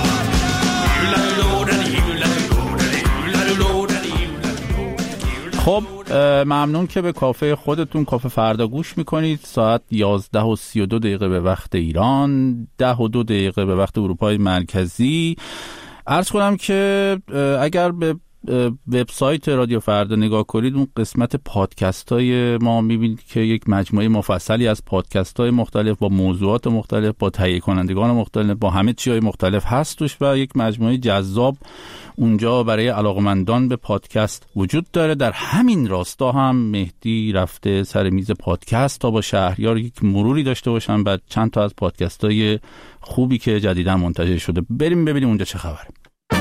Speaker 3: خب ممنون که به کافه خودتون کافه فردا گوش میکنید. ساعت یازده و سی و دو دقیقه به وقت ایران، ده و دو دقیقه به وقت اروپای مرکزی. عرض کنم که اگر به وبسایت رادیو فردا نگاه کنید، اون قسمت پادکست های ما میبینید که یک مجموعه مفصلی از پادکست های مختلف با موضوعات مختلف، با تهیه کنندگان مختلف، با همه چیزهای مختلف هست توش و یک مجموعه جذاب اونجا برای علاقمندان به پادکست وجود داره. در همین راستا هم مهدی رفته سر میز پادکست تا با شهریار یک مروری داشته باشن بعد چند تا از پادکست های خوبی که جدیدا منتشر شده. بریم ببینیم اونجا چه خبره.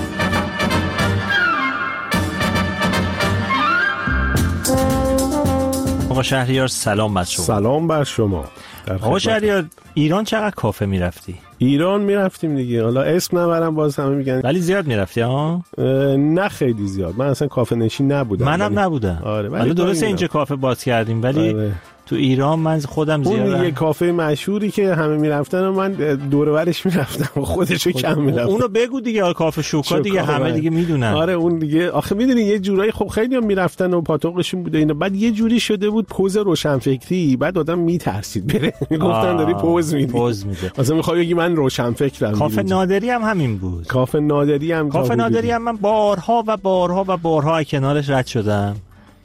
Speaker 2: آقا شهریار سلام بر شما.
Speaker 9: سلام بر شما.
Speaker 2: آقا شهریار ایران چقدر کافه میرفتی؟
Speaker 9: ایران میرفتیم دیگه، حالا اسم نبرم باز همه میگن.
Speaker 2: ولی زیاد میرفتی ها؟
Speaker 9: نه خیلی زیاد، من اصلا کافه نشین نبودم.
Speaker 2: منم نبودم.
Speaker 9: آره
Speaker 2: ولی درسته اینجا کافه باز کردیم ولی آره. تو ایران من خودم زیاد.
Speaker 9: اون یه کافه مشهوری که همه میرفتن و من دور و برش میرفتم، خودشو کم میرفتم.
Speaker 2: اونو بگو دیگه، کافه شوکا دیگه همه دیگه میدونن.
Speaker 9: آره اون دیگه آخه میدونی یه جورایی خب خیلیام میرفتن و پاتوقشون بوده اینا، بعد یه جوری شده بود پوز روشنفکری، بعد آدم میترسید بره، میگفتن داری پوز میدی
Speaker 2: پوز میده.
Speaker 9: مثلا میخوای بگی من روشنفکرم.
Speaker 2: کافه نادری هم همین بود.
Speaker 9: کافه نادری هم
Speaker 2: کافه نادری هم من بارها و بارها و بارها کنارش رد شدم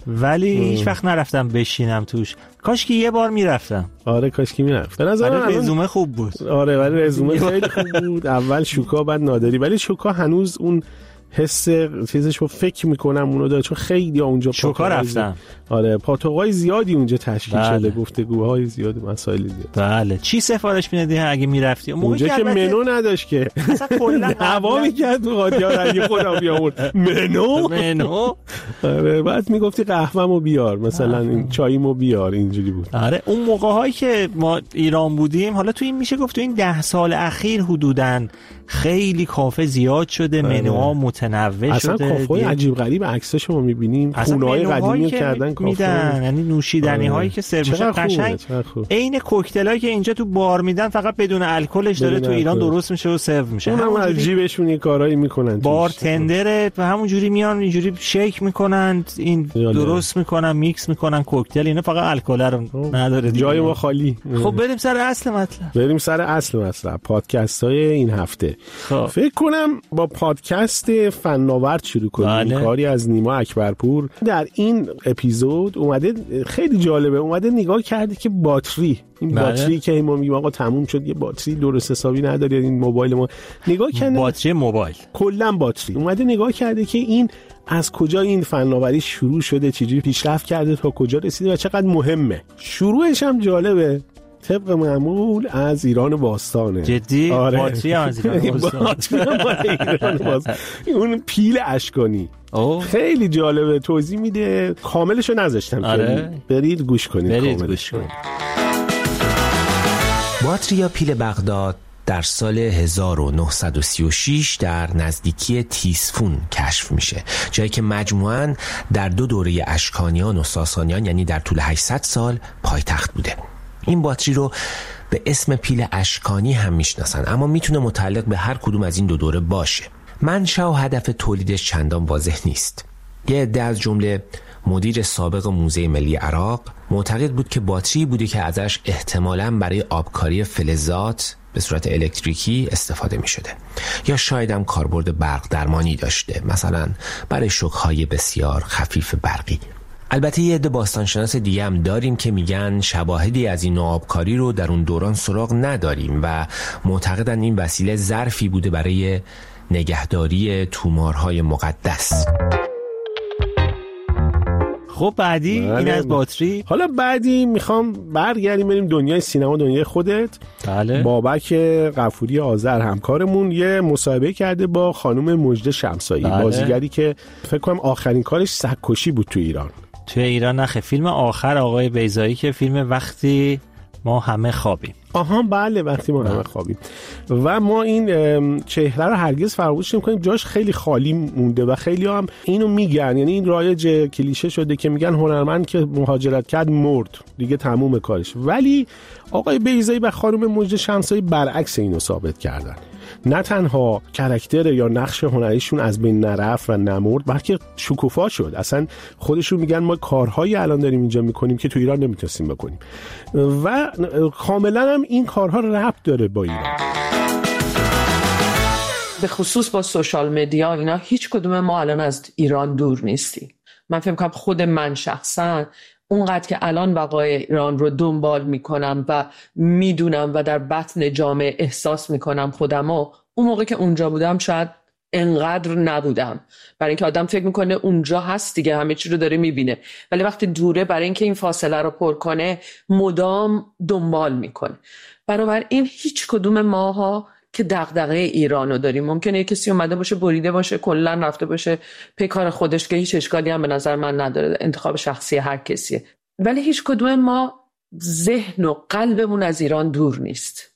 Speaker 2: ولی
Speaker 9: ام.
Speaker 2: هیچ وقت نرفتم بشینم توش. کاش که یه بار میرفتم.
Speaker 9: آره کاش که میرفتم.
Speaker 2: آره رزومه خوب بود.
Speaker 9: آره ولی رزومه خیلی خوب بود. اول شوکا بعد نادری، ولی شوکا هنوز اون حس چیزشو فکر میکنم اونو داره، چون خیلی اونجا
Speaker 2: شوکا رفتم.
Speaker 9: آره پاتوقای زیادی اونجا تشکیل
Speaker 2: بله.
Speaker 9: شده، گفتگوهای زیاد، مسائل زیاد.
Speaker 2: بله چی سفارش میدادی اگه میرفتی
Speaker 9: اونجا که منو نداشت که
Speaker 2: اصلا کلا
Speaker 9: هوا میکرد تو قاطیار اگه خودم بیامورد منو
Speaker 2: منو
Speaker 9: آره بعد میگفتی قهوه‌مو بیار مثلا این چاییمو بیار، اینجوری بود.
Speaker 2: آره اون موقع هایی که ما ایران بودیم، حالا تو این میشه گفت تو این ده سال اخیر حدوداً خیلی کافه زیاد شده، منوها متنوع
Speaker 9: اصلا
Speaker 2: شده.
Speaker 9: اصلا کافه عجیب غریب عکساشو ما میبینیم، خونه‌های قدیمی کردن کافه
Speaker 2: میدن، یعنی نوشیدنی هایی که سرو میشه قشنگ عین کوکتلایی که اینجا تو بار میدن فقط بدون الکلش داره تو ایران درست میشه و سرو میشه.
Speaker 9: اونم از جیبشون یه کارایی میکنن،
Speaker 2: بارتندره و همون جوری میان اینجوری شیک میکنن، این درست میکنن، میکس میکنن کوکتل، اینا فقط الکل رو نداره.
Speaker 9: جای ما خالی.
Speaker 2: خب بریم سر اصل مطلب.
Speaker 9: بریم سر اصل مطلب. پادکست های این هفته. خب. فکر کنم با پادکست فناورد شروع کنیم. بله. کاری از نیما اکبرپور در این اپیزود اومده، خیلی جالبه، اومده نگاه کرده که باتری این بله. باتری که ما میگیم آقا تموم شد، یه باتری درست حسابی نداره این موبایل ما، نگاه کرده
Speaker 2: باتری موبایل
Speaker 9: کلا باتری اومده نگاه کرده که این از کجا این فناوری شروع شده، چجوری پیشرفت کرده تا کجا رسیده و چقدر مهمه. شروعش هم جالبه، طبق معمول از ایران باستانه.
Speaker 2: جدی؟
Speaker 9: آره.
Speaker 2: باتری هم از ایران
Speaker 9: باستان. اون پیل اشکانی اوه. خیلی جالبه، توضیح میده، کاملشو نذاشتم.
Speaker 2: آره.
Speaker 9: برید گوش کنید.
Speaker 2: برید گوش کنید.
Speaker 10: باتری یا پیل بغداد در سال هزار و نهصد و سی و شش در نزدیکی تیسفون کشف میشه، جایی که مجموعاً در دو دوره اشکانیان و ساسانیان یعنی در طول هشتصد سال پایتخت بوده. این باتری رو به اسم پیل اشکانی هم میشناسن، اما میتونه متعلق به هر کدوم از این دو دوره باشه. منشأ و هدف تولیدش چندان واضح نیست. یه عده از جمله مدیر سابق موزه ملی عراق معتقد بود که باتری بوده که ازش احتمالاً برای آبکاری فلزات به صورت الکتریکی استفاده می شده، یا شاید هم کاربرد برق درمانی داشته، مثلا برای شوک‌های بسیار خفیف برقی. البته یه عده باستانشناس دیگه هم داریم که میگن شواهدی از این نوع آبکاری رو در اون دوران سراغ نداریم و معتقدن این وسیله ظرفی بوده برای نگهداری تومارهای مقدس.
Speaker 2: خب بعدی بله. این از باتری.
Speaker 9: حالا بعدی میخوام برگردیم بریم دنیای سینما، دنیای خودت.
Speaker 2: بله.
Speaker 9: بابک غفوری آذر همکارمون یه مصاحبه کرده با خانم مژده شمسایی، بله. بازیگری که فکر کنم آخرین کارش سگ‌کشی بود تو ایران.
Speaker 2: تو ایران نخه، فیلم آخر آقای بیضایی که فیلم وقتی ما همه خوابیم.
Speaker 9: آها بله، وقتی ما همه خوابیم. و ما این چهره رو هرگز فراموش نمی‌کنیم، جاش خیلی خالی مونده و خیلی هم اینو میگن، یعنی این رایج کلیشه شده که میگن هنرمند که مهاجرت کرد مرد دیگه تموم کارش، ولی آقای بیضایی و خانم مژده شمسایی برعکس اینو ثابت کردن. نه تنها کاراکتر یا نقش هنریشون از بین نرفت و نمرد، بلکه شکوفا شد. اصلا خودشون میگن ما کارهایی الان داریم اینجا میکنیم که تو ایران نمیتونستیم بکنیم و کاملا هم این کارها ربط داره با ایران.
Speaker 11: به خصوص با سوشال مدیا اینا هیچ کدوم ما الان از ایران دور نیستیم. من فکر کنم خود من شخصا اونقدر که الان بقای ایران رو دنبال میکنم و میدونم و در بطن جامعه احساس میکنم خودمو، اون موقع که اونجا بودم شاید انقدر نبودم، برای اینکه آدم فکر میکنه اونجا هست دیگه، همه چی رو داره میبینه، ولی وقتی دوره برای اینکه این فاصله رو پر کنه مدام دنبال میکنه. بنابراین هیچ کدوم ماها که دغدغه ایرانو داریم، ممکنه کسی اومده باشه بریده باشه کلا رفته باشه پی کار خودش که هیچ اشکالی هم به نظر من نداره، انتخاب شخصی هر کسیه، ولی هیچ کدوم ما ذهن و قلبمون از ایران دور نیست.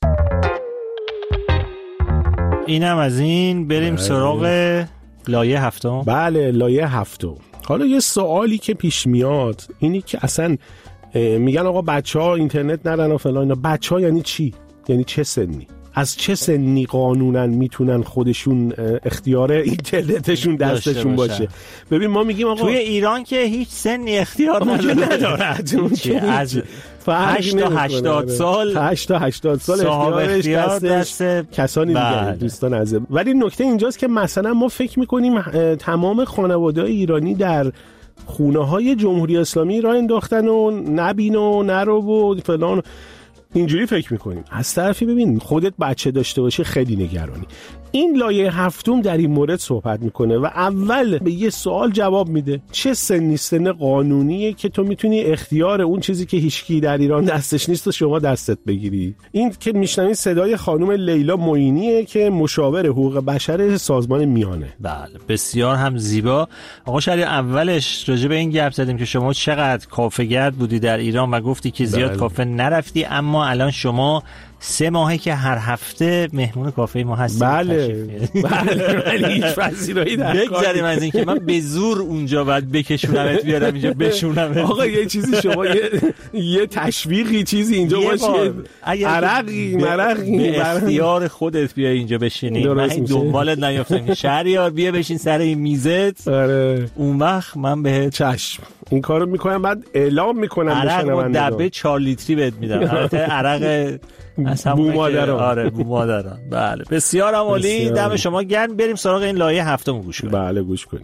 Speaker 2: اینم از این. بریم بله. سراغ لایه هفتم.
Speaker 9: بله لایه هفتم. حالا یه سوالی که پیش میاد اینی که اصلا میگن آقا بچه‌ها اینترنت ندارن و فلان، بچه‌ها یعنی چی؟ یعنی چه سنی؟ از چه سنی قانونا میتونن خودشون اختیار اینترنتشون دستشون باشه؟ ببین ما میگیم آقا
Speaker 2: توی ایران که هیچ سنی اختیار ندارد. از هشت تا هشتاد سال
Speaker 9: هشت تا هشتاد سال اختیارش دست, دست کسانی دیگه دوستان عزیز. ولی نکته اینجاست که مثلا ما فکر میکنیم تمام خانواده‌های ایرانی در خونه های جمهوری اسلامی راه انداختن و نبین و نرو و فلان، اینجوری فکر میکنیم. از طرفی ببین خودت بچه داشته باشی خیلی نگرانی. این لایه هفتم در این مورد صحبت میکنه و اول به یه سوال جواب میده، چه سنی سن قانونیه که تو میتونی اختیار اون چیزی که هیچکی در ایران دستش نیست و شما دستت بگیری. این که میشنوید صدای خانم لیلا معینیه که مشاور حقوق بشر سازمان میانه.
Speaker 2: بله بسیار هم زیبا. آقا شهری اولش راجع به این گپ زدیم که شما چقدر کافه گرد بودی در ایران و گفتی که زیاد بله. کافه نرفتی، اما الان شما سه ماهه که هر هفته مهمون کافه ما هستی.
Speaker 9: بله بله ولی هیچ پذیرایی در
Speaker 2: بگذاریم از این که من به زور اونجا باید بکشونمت بیارم اینجا بشونم.
Speaker 9: آقا یه چیزی شما یه یه تشویقی چیزی اینجا باشه، عرقی مرقی
Speaker 2: به اختیار خودت بیا اینجا بشینی، من دنبالت نیافتم شهریار بیا بشین سر این میزت.
Speaker 9: آره
Speaker 2: اون وقت من به
Speaker 9: چشم این کارو میکنم، بعد اعلام میکنم
Speaker 2: عرق و دبه چهار لیتری بهت میدم. البته عرق
Speaker 9: بو مادران.
Speaker 2: آره بو مادران. بله بسیار عالی، دم شما گرم. بریم سراغ این لایه هفتم گوش کنیم.
Speaker 9: بله گوش کنیم.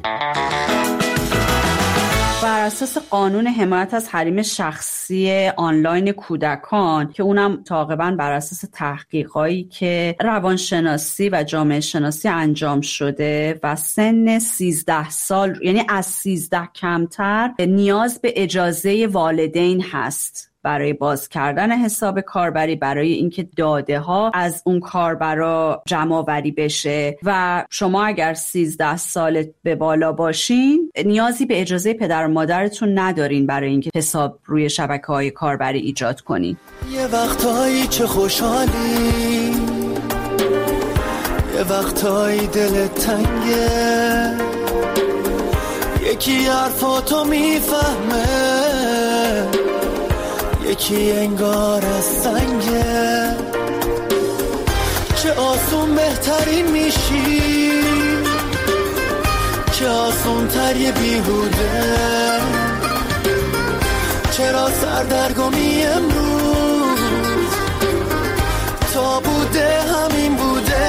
Speaker 4: بر اساس قانون حمایت از حریم شخصی آنلاین کودکان که اونم تقریبا بر اساس تحقیقایی که روانشناسی و جامعه شناسی انجام شده و سن سیزده سال یعنی از سیزده کمتر نیاز به اجازه والدین هست برای باز کردن حساب کاربری، برای اینکه داده ها از اون کاربرا جمع آوری بشه و شما اگر سیزده سال به بالا باشین نیازی به اجازه پدر و مادرتون ندارین برای اینکه حساب روی شبکه‌های کاربری ایجاد کنین.
Speaker 21: یه وقتایی چه خوشحالی، یه وقتایی دلت تنگه، یکی حرفاتو میفهمه، یکی انگار از سنگه. چه آسون بهترین میشی، چه آسون تر یه بیهوده، چرا سردرگمی امروز تا بوده همین بوده.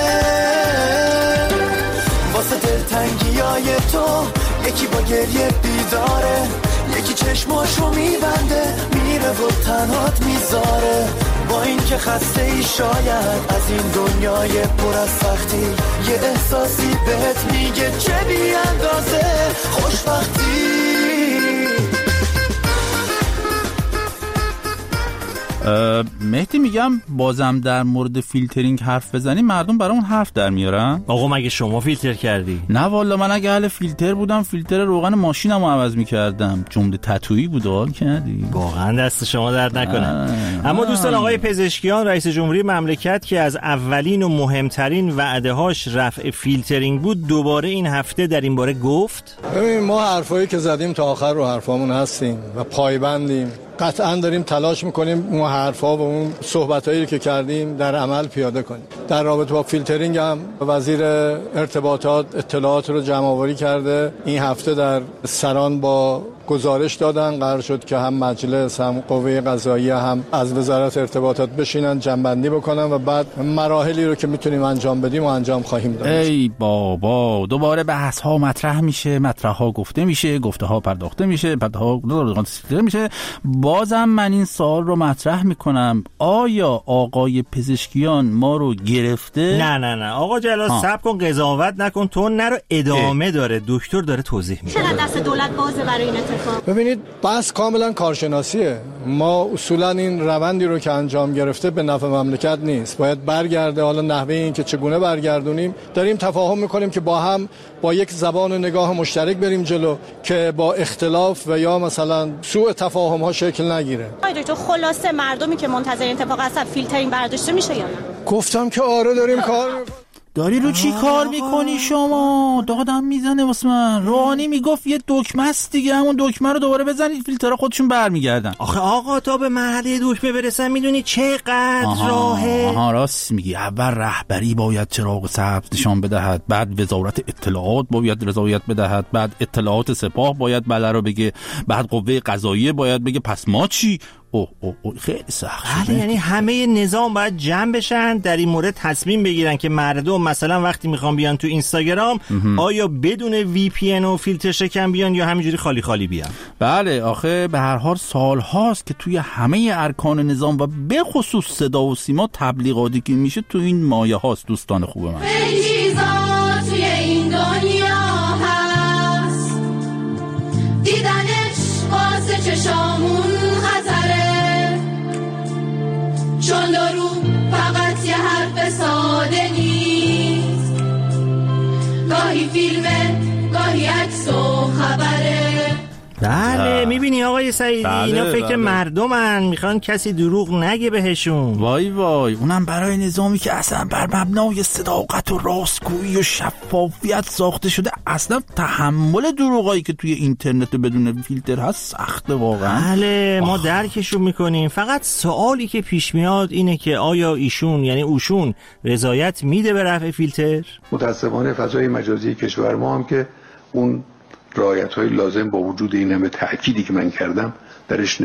Speaker 21: واسه دلتنگی های تو یکی با گریه بیداره، یکی چشماشو میبنده میره و تنهات میذاره. با این که خسته ای شاید از این دنیای پر از سختی، یه احساسی بهت میگه چه بی اندازه خوشبختی.
Speaker 3: مهدی میگم بازم در مورد فیلترینگ حرف بزنیم، مردم برای اون حرف در میارن.
Speaker 2: آقا مگه شما فیلتر کردی؟
Speaker 3: نه والا من اگه اهل فیلتر بودم فیلتر روغن ماشینمو عوض میکردم. جمله تتویی بود حال کردی.
Speaker 2: واقعا دست شما درد نکنه. اما دوستان آقای پزشکیان رئیس جمهوری مملکت که از اولین و مهمترین وعده‌هاش رفع فیلترینگ بود، دوباره این هفته در این باره گفت
Speaker 15: ببین ما حرفایی که زدیم تا آخر رو حرفامون هستیم و پایبندیم. قطعا داریم تلاش میکنیم اون حرفا و اون صحبتایی که کردیم در عمل پیاده کنیم. در رابطه با فیلترینگ هم وزیر ارتباطات اطلاعات رو جمع آوری کرده. این هفته در سران با گزارش دادن، قرار شد که هم مجلس هم قوه قضاییه هم از وزارت ارتباطات بشینن جنبندی بکنن و بعد مراحلی رو که میتونیم انجام بدیم و انجام خواهیم داد.
Speaker 3: ای بابا دوباره بحث ها مطرح میشه، مطرح ها گفته میشه، گفته ها پرداخته میشه، پرداخته میشه. بازم من این سوال رو مطرح میکنم، آیا آقای پزشکیان ما رو گرفته؟
Speaker 2: نه نه نه آقا جلال صبر کن، قضاوت نکن، تو نرو، ادامه اه. داره، دکتر داره توضیح میده.
Speaker 4: چقدر دست دولت بازه برای این اتفاق؟
Speaker 15: ببینید بحث کاملا کارشناسیه. ما اصولا این روندی رو که انجام گرفته به نفع مملکت نیست، باید برگرده. حالا نحوه این که چگونه برگردونیم داریم تفاهم میکنیم که با هم با یک زبان و نگاه مشترک بریم جلو که با اختلاف و یا مثلا سوء تفاهم ها شکل نگیره.
Speaker 4: آقای دکتر خلاصه مردمی که منتظر اتفاق هستن فیلترینگ برداشته میشه یا نه؟
Speaker 15: گفتم که آره داریم کار میکنیم.
Speaker 3: داری رو چی کار میکنی شما؟ دادم میزنه واسه من. روحانی میگفت یه دکمه است دیگه، همون دکمه رو دوباره بزنید فیلترها خودشون برمیگردن.
Speaker 2: آخه آقا تا به مرحله دکمه برسن میدونی چقدر راهه؟
Speaker 3: آها راست میگی. اول رهبری باید چراغ سبز نشان بدهد، بعد وزارت اطلاعات باید رضایت بدهد، بعد اطلاعات سپاه باید بله رو بگه، بعد قوه قضاییه باید بگه پس ما چی؟ اوه اوه اوه خیلی سخت.
Speaker 2: بله، یعنی همه نظام باید جمع بشن در این مورد تصمیم بگیرن که مردم مثلا وقتی میخوان بیان تو اینستاگرام آیا بدون وی پی ان و فیلتر شکن بیان یا همینجوری خالی خالی بیان.
Speaker 3: بله آخه به هر حال سال هاست که توی همه ارکان نظام و به خصوص صدا و سیما تبلیغاتی که میشه تو این مایه هاست. دوستان خوب من،
Speaker 8: خیلی چیزا توی این دنیا هست، دیدنش واسه چشامون خطره، چون دارو فقط یه حرف ساده نیست، گاهی فیلمه گاهی عکس و خبره.
Speaker 2: بله میبینی آقای سعیدی،
Speaker 3: بله،
Speaker 2: اینا فکر
Speaker 3: بله.
Speaker 2: مردمن، میخوان کسی دروغ نگه بهشون.
Speaker 3: وای وای، اونم برای نظامی که اصلا بر مبنای صداقت و راستگویی و شفافیت ساخته شده. اصلا تحمل دروغایی که توی اینترنت بدون فیلتر هست سخته واقعا.
Speaker 2: بله ما درکشون میکنیم. فقط سوالی که پیش میاد اینه که آیا ایشون یعنی اوشون رضایت میده به رفع فیلتر؟
Speaker 14: متاسفانه فضای مجازی کشور ما هم که اون رعایت‌های لازم با وجود این همه تأکیدی که من کردم درش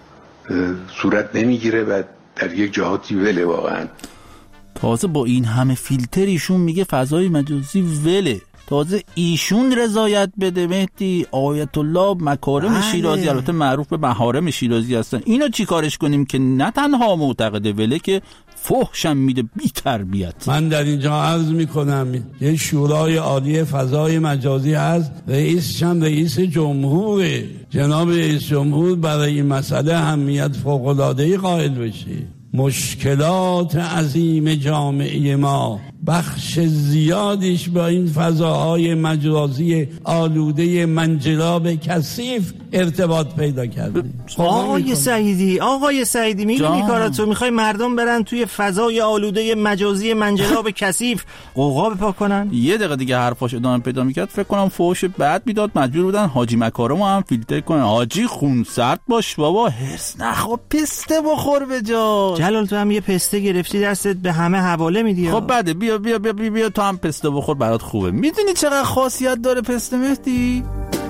Speaker 14: صورت نمیگیره و در یک جهاتی وله. واقعا
Speaker 3: تازه با این همه فیلتر ایشون میگه فضای مجازی وله، تازه ایشون رضایت بده. مهدی آیت الله مکارم شیرازی، البته معروف به محارم شیرازی هستن، اینا چی کارش کنیم که نه تنها معتقد وله که فحشم میده بی تربیت.
Speaker 23: من در اینجا عرض میکنم یه شورای عالی فضای مجازی هست، رئیسش هم رئیس جمهوره. جناب رئیس جمهور برای این مسئله اهمیت فوق‌العاده‌ای قائل بشه. مشکلات عظیم جامعه ما بخش زیادیش با این فضاهای مجازی آلوده منجلاب کثیف ارتباط پیدا کرده.
Speaker 2: آقای سعیدی آقای سعیدی میبینی کاراتو، میخوای مردم برن توی فضای آلوده مجازی منجلاب کثیف قوقا بپا کنن؟
Speaker 3: یه دقیقه دیگه حرفاش ادامه پیدا میکرد فکر کنم فوش بعد میداد، مجبور بودن حاجی مکارمو هم فیلتر کنن. حاجی خون سرد باش بابا، هرس نخور، پسته بخور به جا.
Speaker 2: جلال تو هم یه پسته گرفتی دستت به همه حواله میدی.
Speaker 3: خب بعد بیا بیا بیا بیا, بیا تو هم پسته بخور برات خوبه. میدونی چقدر خاصیت داره پسته مهدی؟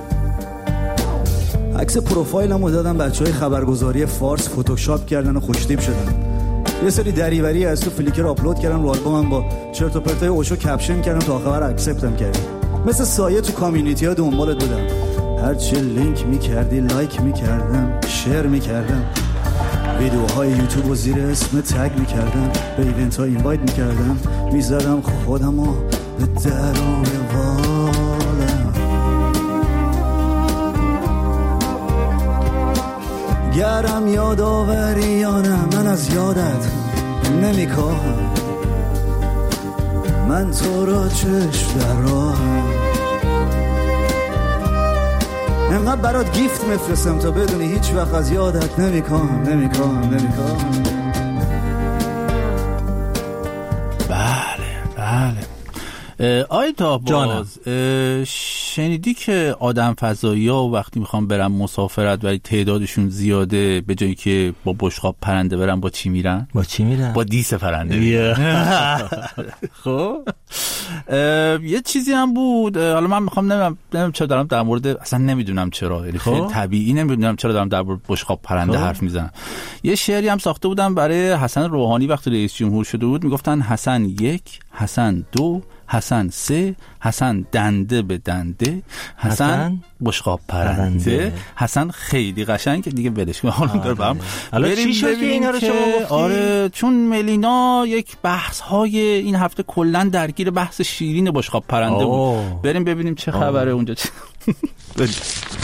Speaker 24: عکس پروفایلمو دادم بچهای خبرگزاری فارس فتوشاپ کردن و خوشتیپ شدن. یه سری دریوری از تو فلیکر آپلود کردم رو آلبومم، با چرت و پرتای اوشو کپشن کردم تا آخر اکسپتم کردم. مثل سایه تو کامیونیتی ها دنبالت بودم، هر چی لینک میکردی لایک میکردم، شیر میکردم، ویدیوهای یوتیوب رو زیر اسم تگ میکردم، به ایونت ها اینوایت میکردم، میزدم خودمو به درون والم. گرم یاداوریانم من از یادت نمیکاهم، من تو را چشم در راهم، انقدر برات گیفت میفرستم تا بدونی هیچ وقت از یادت نمیکاهم نمیکاهم نمیکاهم.
Speaker 3: بله بله. آی تا باز شنیدی که آدم فضایی ها وقتی میخوان برن مسافرت ولی تعدادشون زیاده، به جایی که با بشقاب پرنده برن با چی میرن؟
Speaker 2: با چی میرن؟
Speaker 3: با دیس پرنده میرن. خب یه چیزی هم بود، حالا من میخوام نمیدونم نمیدونم چرا دارم در مورد، اصلا نمیدونم چرا، یعنی خیلی طبیعی نمیدونم چرا دارم در مورد بشقاب پرنده حرف میزنم. یه شعری هم ساخته بودم برای حسن روحانی وقتی رئیس جمهور شده بود، میگفتن حسن یک، حسن دو، حسن سه، حسن دنده به دنده، حسن, حسن بشقاب پرنده. حسن خیلی قشنگ دیگه ولش کن، حالا داره برام.
Speaker 2: حالا چی شد که اینا رو شما گفتی؟
Speaker 3: آره چون ملینا یک بحث های این هفته کلا درگیر بحث شیرین بشقاب پرنده بود. بریم ببینیم چه خبره اونجا. بریم.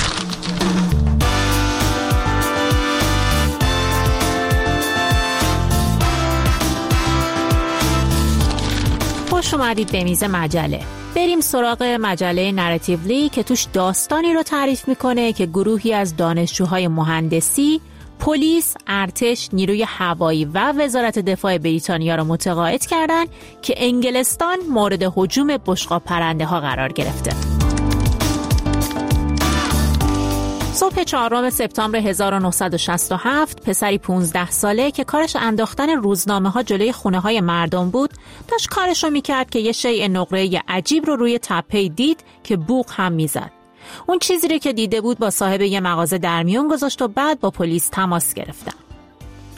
Speaker 5: خوش اومدید به میز مجله. بریم سراغ مجله نراتیولی که توش داستانی رو تعریف میکنه که گروهی از دانشجوهای مهندسی، پلیس، ارتش، نیروی هوایی و وزارت دفاع بریتانیا رو متقاعد کردن که انگلستان مورد هجوم بشقاب پرنده ها قرار گرفته. صبح چهارم سپتامبر هزار و نهصد و شصت و هفت پسری پانزده ساله که کارش انداختن روزنامه ها جلوی خونه های مردم بود داشت کارش رو میکرد که یه شیء نقره‌ای عجیب رو روی تپه‌ای دید که بوق هم میزد. اون چیزی رو که دیده بود با صاحب یه مغازه در میون گذاشت و بعد با پلیس تماس گرفتن.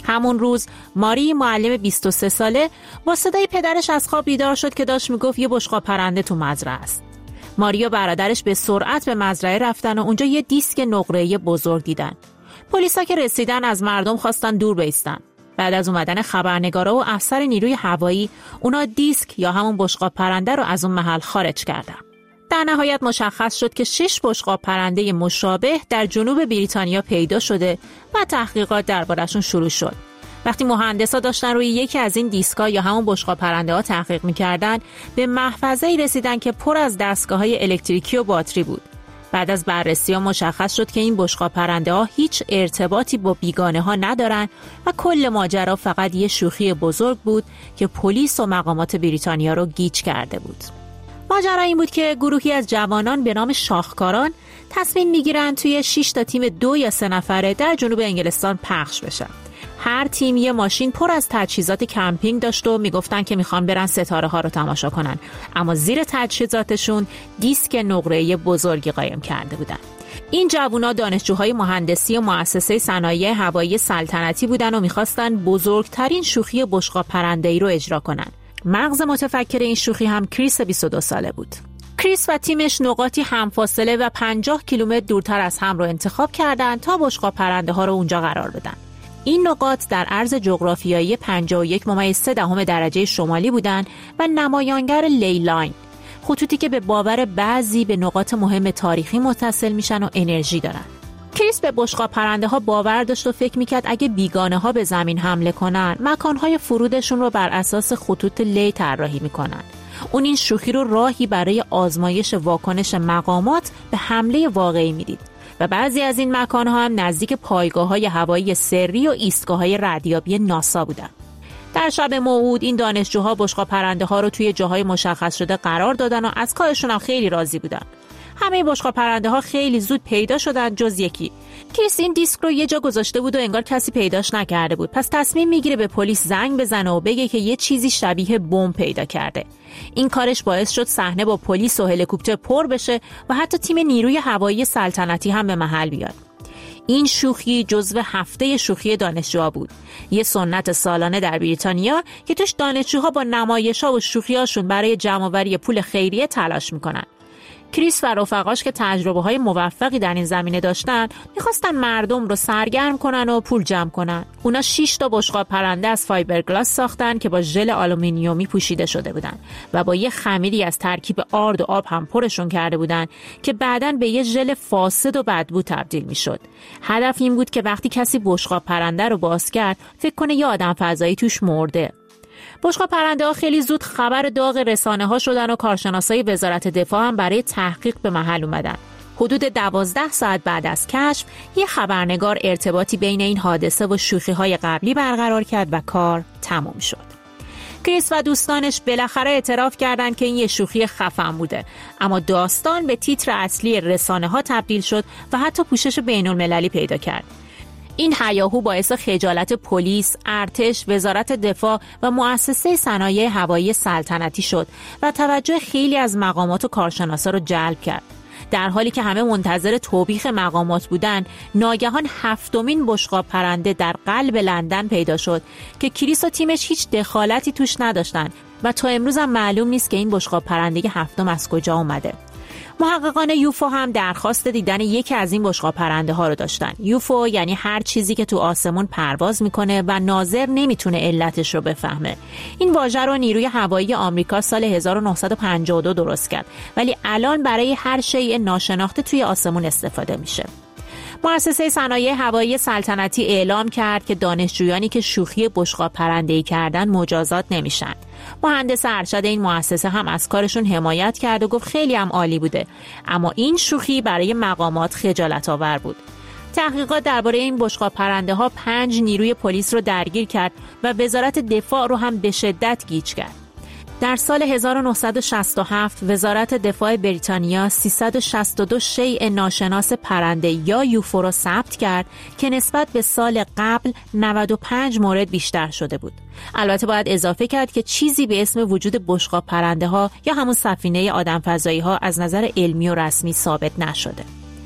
Speaker 5: همون روز ماری معلم بیست و سه ساله با صدای پدرش از خواب بیدار شد که داشت میگفت یه بشقاب پرنده تو مزرعه است. ماری و برادرش به سرعت به مزرعه رفتن و اونجا یه دیسک نقره‌ای بزرگ دیدن. پلیسا که رسیدن از مردم خواستن دور بایستن. بعد از اومدن خبرنگارا و افسر نیروی هوایی، اونا دیسک یا همون بشقاب پرنده رو از اون محل خارج کردن. در نهایت مشخص شد که شش بشقاب پرنده مشابه در جنوب بریتانیا پیدا شده و تحقیقات دربارشون شروع شد. وقتی مهندسا داشتن روی یکی از این دیسکا یا همون بشقاب پرنده ها تحقیق می‌کردن، به محفظه‌ای رسیدن که پر از دستگاه‌های الکتریکی و باتری بود. بعد از بررسی ها مشخص شد که این بشقاب پرنده ها هیچ ارتباطی با بیگانه ها ندارن و کل ماجرا فقط یه شوخی بزرگ بود که پلیس و مقامات بریتانیا رو گیج کرده بود. ماجرا این بود که گروهی از جوانان به نام شاخکاران تصمیم میگیرن توی شش تا تیم دو یا سه نفره در جنوب انگلستان پخش بشن. هر تیم یه ماشین پر از تجهیزات کمپینگ داشت و میگفتن که میخوان برن ستاره ها رو تماشا کنن، اما زیر تجهیزاتشون دیسک نقره‌ای بزرگی قایم کرده بودن. این جوونا دانشجوهای مهندسی و مؤسسه صنایع هوایی سلطنتی بودن و میخواستن بزرگترین شوخی بشقاب پرنده‌ای رو اجرا کنن. مغز متفکر این شوخی هم کریس بیست و دو ساله بود. کریس و تیمش نقاطی همفاصله و پنجاه کیلومتر دورتر از هم رو انتخاب کردن تا بشقاب پرنده ها رو اونجا قرار بدن. این نقاط در عرض جغرافیایی پنجاه و یک ممیز سه دهم درجه شمالی بودن و نمایانگر لی لاین، خطوطی که به باور بعضی به نقاط مهم تاریخی متصل میشن و انرژی دارن. کریس به بشقاب پرنده ها باور داشت و فکر میکرد اگه بیگانه ها به زمین حمله کنن، مکانهای فرودشون رو بر اساس خطوط لی طراحی میکنن. اون این شوخی رو راهی برای آزمایش واکنش مقامات به حمله واقعی میدید و بعضی از این مکانها هم نزدیک پایگاه‌های هوایی سری و ایستگاه‌های ردیابی ناسا بودن. در شب موعود این دانشجوها بشقاب پرنده ها رو توی جاهای مشخص شده قرار دادن و از کارشون هم خیلی راضی بودن. همه بشقاب پرنده ها خیلی زود پیدا شدن جز یکی. کریس این دیسک رو یه جا گذاشته بود و انگار کسی پیداش نکرده بود. پس تصمیم میگیره به پلیس زنگ بزنه و بگه که یه چیزی شبیه بمب پیدا کرده. این کارش باعث شد صحنه با پلیس و هلیکوپتر پر بشه و حتی تیم نیروی هوایی سلطنتی هم به محل بیاد. این شوخی جزو هفته شوخی دانشجوها بود، یه سنت سالانه در بریتانیا که توش دانشجوها با نمایش‌ها و شوخی‌هاشون برای جمع‌آوری پول خیریه تلاش میکنن. کریس و رفقاش که تجربه‌های موفقی در این زمینه داشتن، می‌خواستن مردم رو سرگرم کنن و پول جمع کنن. اونا شش تا بشقاب پرنده از فایبرگلاس ساختن که با ژل آلومینیومی پوشیده شده بودن و با یه خمیری از ترکیب آرد و آب هم پرشون کرده بودن که بعداً به یه ژل فاسد و بدبو تبدیل می‌شد. هدف این بود که وقتی کسی بشقاب پرنده رو باز کرد، فکر کنه یه آدم فضایی توش مرده. بشقاب پرنده ها خیلی زود خبر داغ رسانه ها شدن و کارشناسای وزارت دفاع هم برای تحقیق به محل اومدن. حدود دوازده ساعت بعد از کشف، یه خبرنگار ارتباطی بین این حادثه و شوخی های قبلی برقرار کرد و کار تموم شد. کریس و دوستانش بالاخره اعتراف کردند که این یه شوخی خفن بوده، اما داستان به تیتر اصلی رسانه ها تبدیل شد و حتی پوشش بین المللی پیدا کرد. این هیاهو باعث خجالت پلیس، ارتش، وزارت دفاع و مؤسسه صنایع هوایی سلطنتی شد و توجه خیلی از مقامات و کارشناسا رو جلب کرد. در حالی که همه منتظر توبیخ مقامات بودن، ناگهان هفتمین بشقاب پرنده در قلب لندن پیدا شد که کریس و تیمش هیچ دخالتی توش نداشتن و تا امروز هم معلوم نیست که این بشقاب پرنده هفتم از کجا اومده. محققان یوفو هم درخواست دیدن یکی از این بشقاب پرنده ها رو داشتن. یوفو یعنی هر چیزی که تو آسمون پرواز میکنه و ناظر نمیتونه علتش رو بفهمه. این واژه رو نیروی هوایی آمریکا سال هزار و نهصد و پنجاه و دو درست کرد، ولی الان برای هر شیء ناشناخته توی آسمون استفاده میشه. مؤسسه صنایع هوایی سلطنتی اعلام کرد که دانشجویانی که شوخی بشقاب پرنده‌ای کردن مجازات نمیشن. مهندس ارشد این مؤسسه هم از کارشون حمایت کرد و گفت خیلی هم عالی بوده، اما این شوخی برای مقامات خجالت آور بود. تحقیقات درباره این بشقاب پرنده ها پنج نیروی پلیس رو درگیر کرد و وزارت دفاع رو هم به شدت گیج کرد. در سال هزار و نهصد و شصت و هفت وزارت دفاع بریتانیا سیصد و شصت و دو شیء ناشناس پرنده یا یوفو را ثبت کرد که نسبت به سال قبل نود و پنج مورد بیشتر شده بود. البته باید اضافه کرد که چیزی به اسم وجود بشقاب پرنده ها یا همون سفینه آدم فضایی ها از نظر علمی و رسمی ثابت نشده.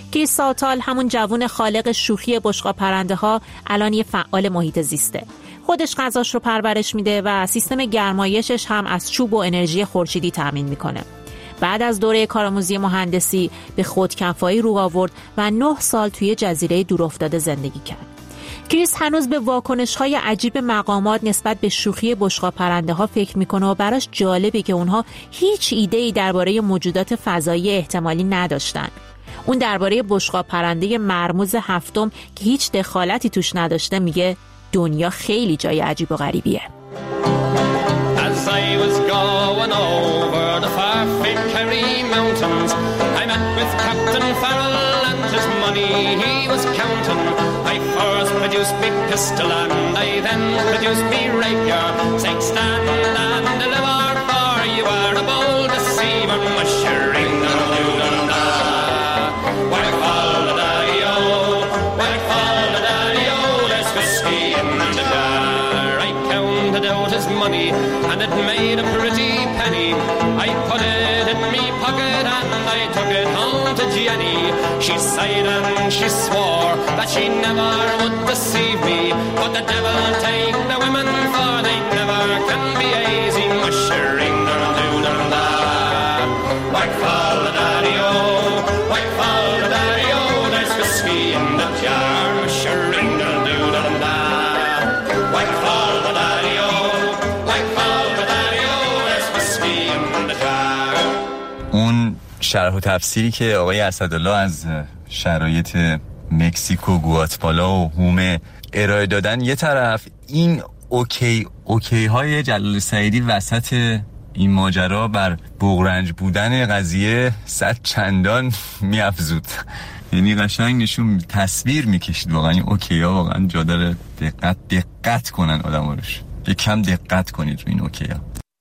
Speaker 5: کریس ساتال همون جوون خالق شوخی بشقاب پرنده ها الان یه فعال محیط زیسته. خودش غذاش رو پرورش میده و سیستم گرمایشش هم از چوب و انرژی خورشیدی تامین میکنه. بعد از دوره کارآموزی مهندسی به خودکفایی رو آورد و نه سال توی جزیره دورافتاده زندگی کرد. کریس هنوز به واکنش‌های عجیب مقامات نسبت به شوخی بشقاب پرنده ها فکر میکنه و براش جالبه که اونها هیچ ایده‌ای درباره موجودات فضایی احتمالی نداشتن. اون درباره بشقاب پرنده مرموز هفتم که هیچ دخالتی توش نداشته میگه دنیا خیلی جای عجیب و غریبیه.
Speaker 1: As I was going over the far famed Kerry Mountains, I met with Captain Farrell and his money he was counting. I first produced me pistol and I then produced me rapier, saying stand and deliver, for you are a bold deceiver, mushering the doo-dum-da. Why fall the daddy-o, why fall the daddy-o, there's whiskey in the jar. I counted out his money and it made a pretty penny. I put it in me pocket and I took it home to Jenny. She sighed and she swore that she never would deceive me, but the devil take the women, for they never can be easy, mushering their doo-dum-da. Whack fall the daddy-o, whack fall the daddy-o, there's whiskey in the jar, mushering their doo-dum-da. Whack fall the daddy-o, whack fall the daddy-o, there's whiskey in the jar.
Speaker 7: اون شرح و تفسیری که آقای اسدالله از شرایط مکزیکو، گواتمالا و هومه ارائه دادن یه طرف، این اوکی اوکی های جلال سعیدی وسط این ماجرا بر بغرنج بودن قضیه صد چندان میافزود. یعنی قشنگ نشون تصویر میکشید واقعا این اوکی ها واقعا جا داره دقت دقت کنن آدم روش. یک کم دقت کنید رو این اوکی ها.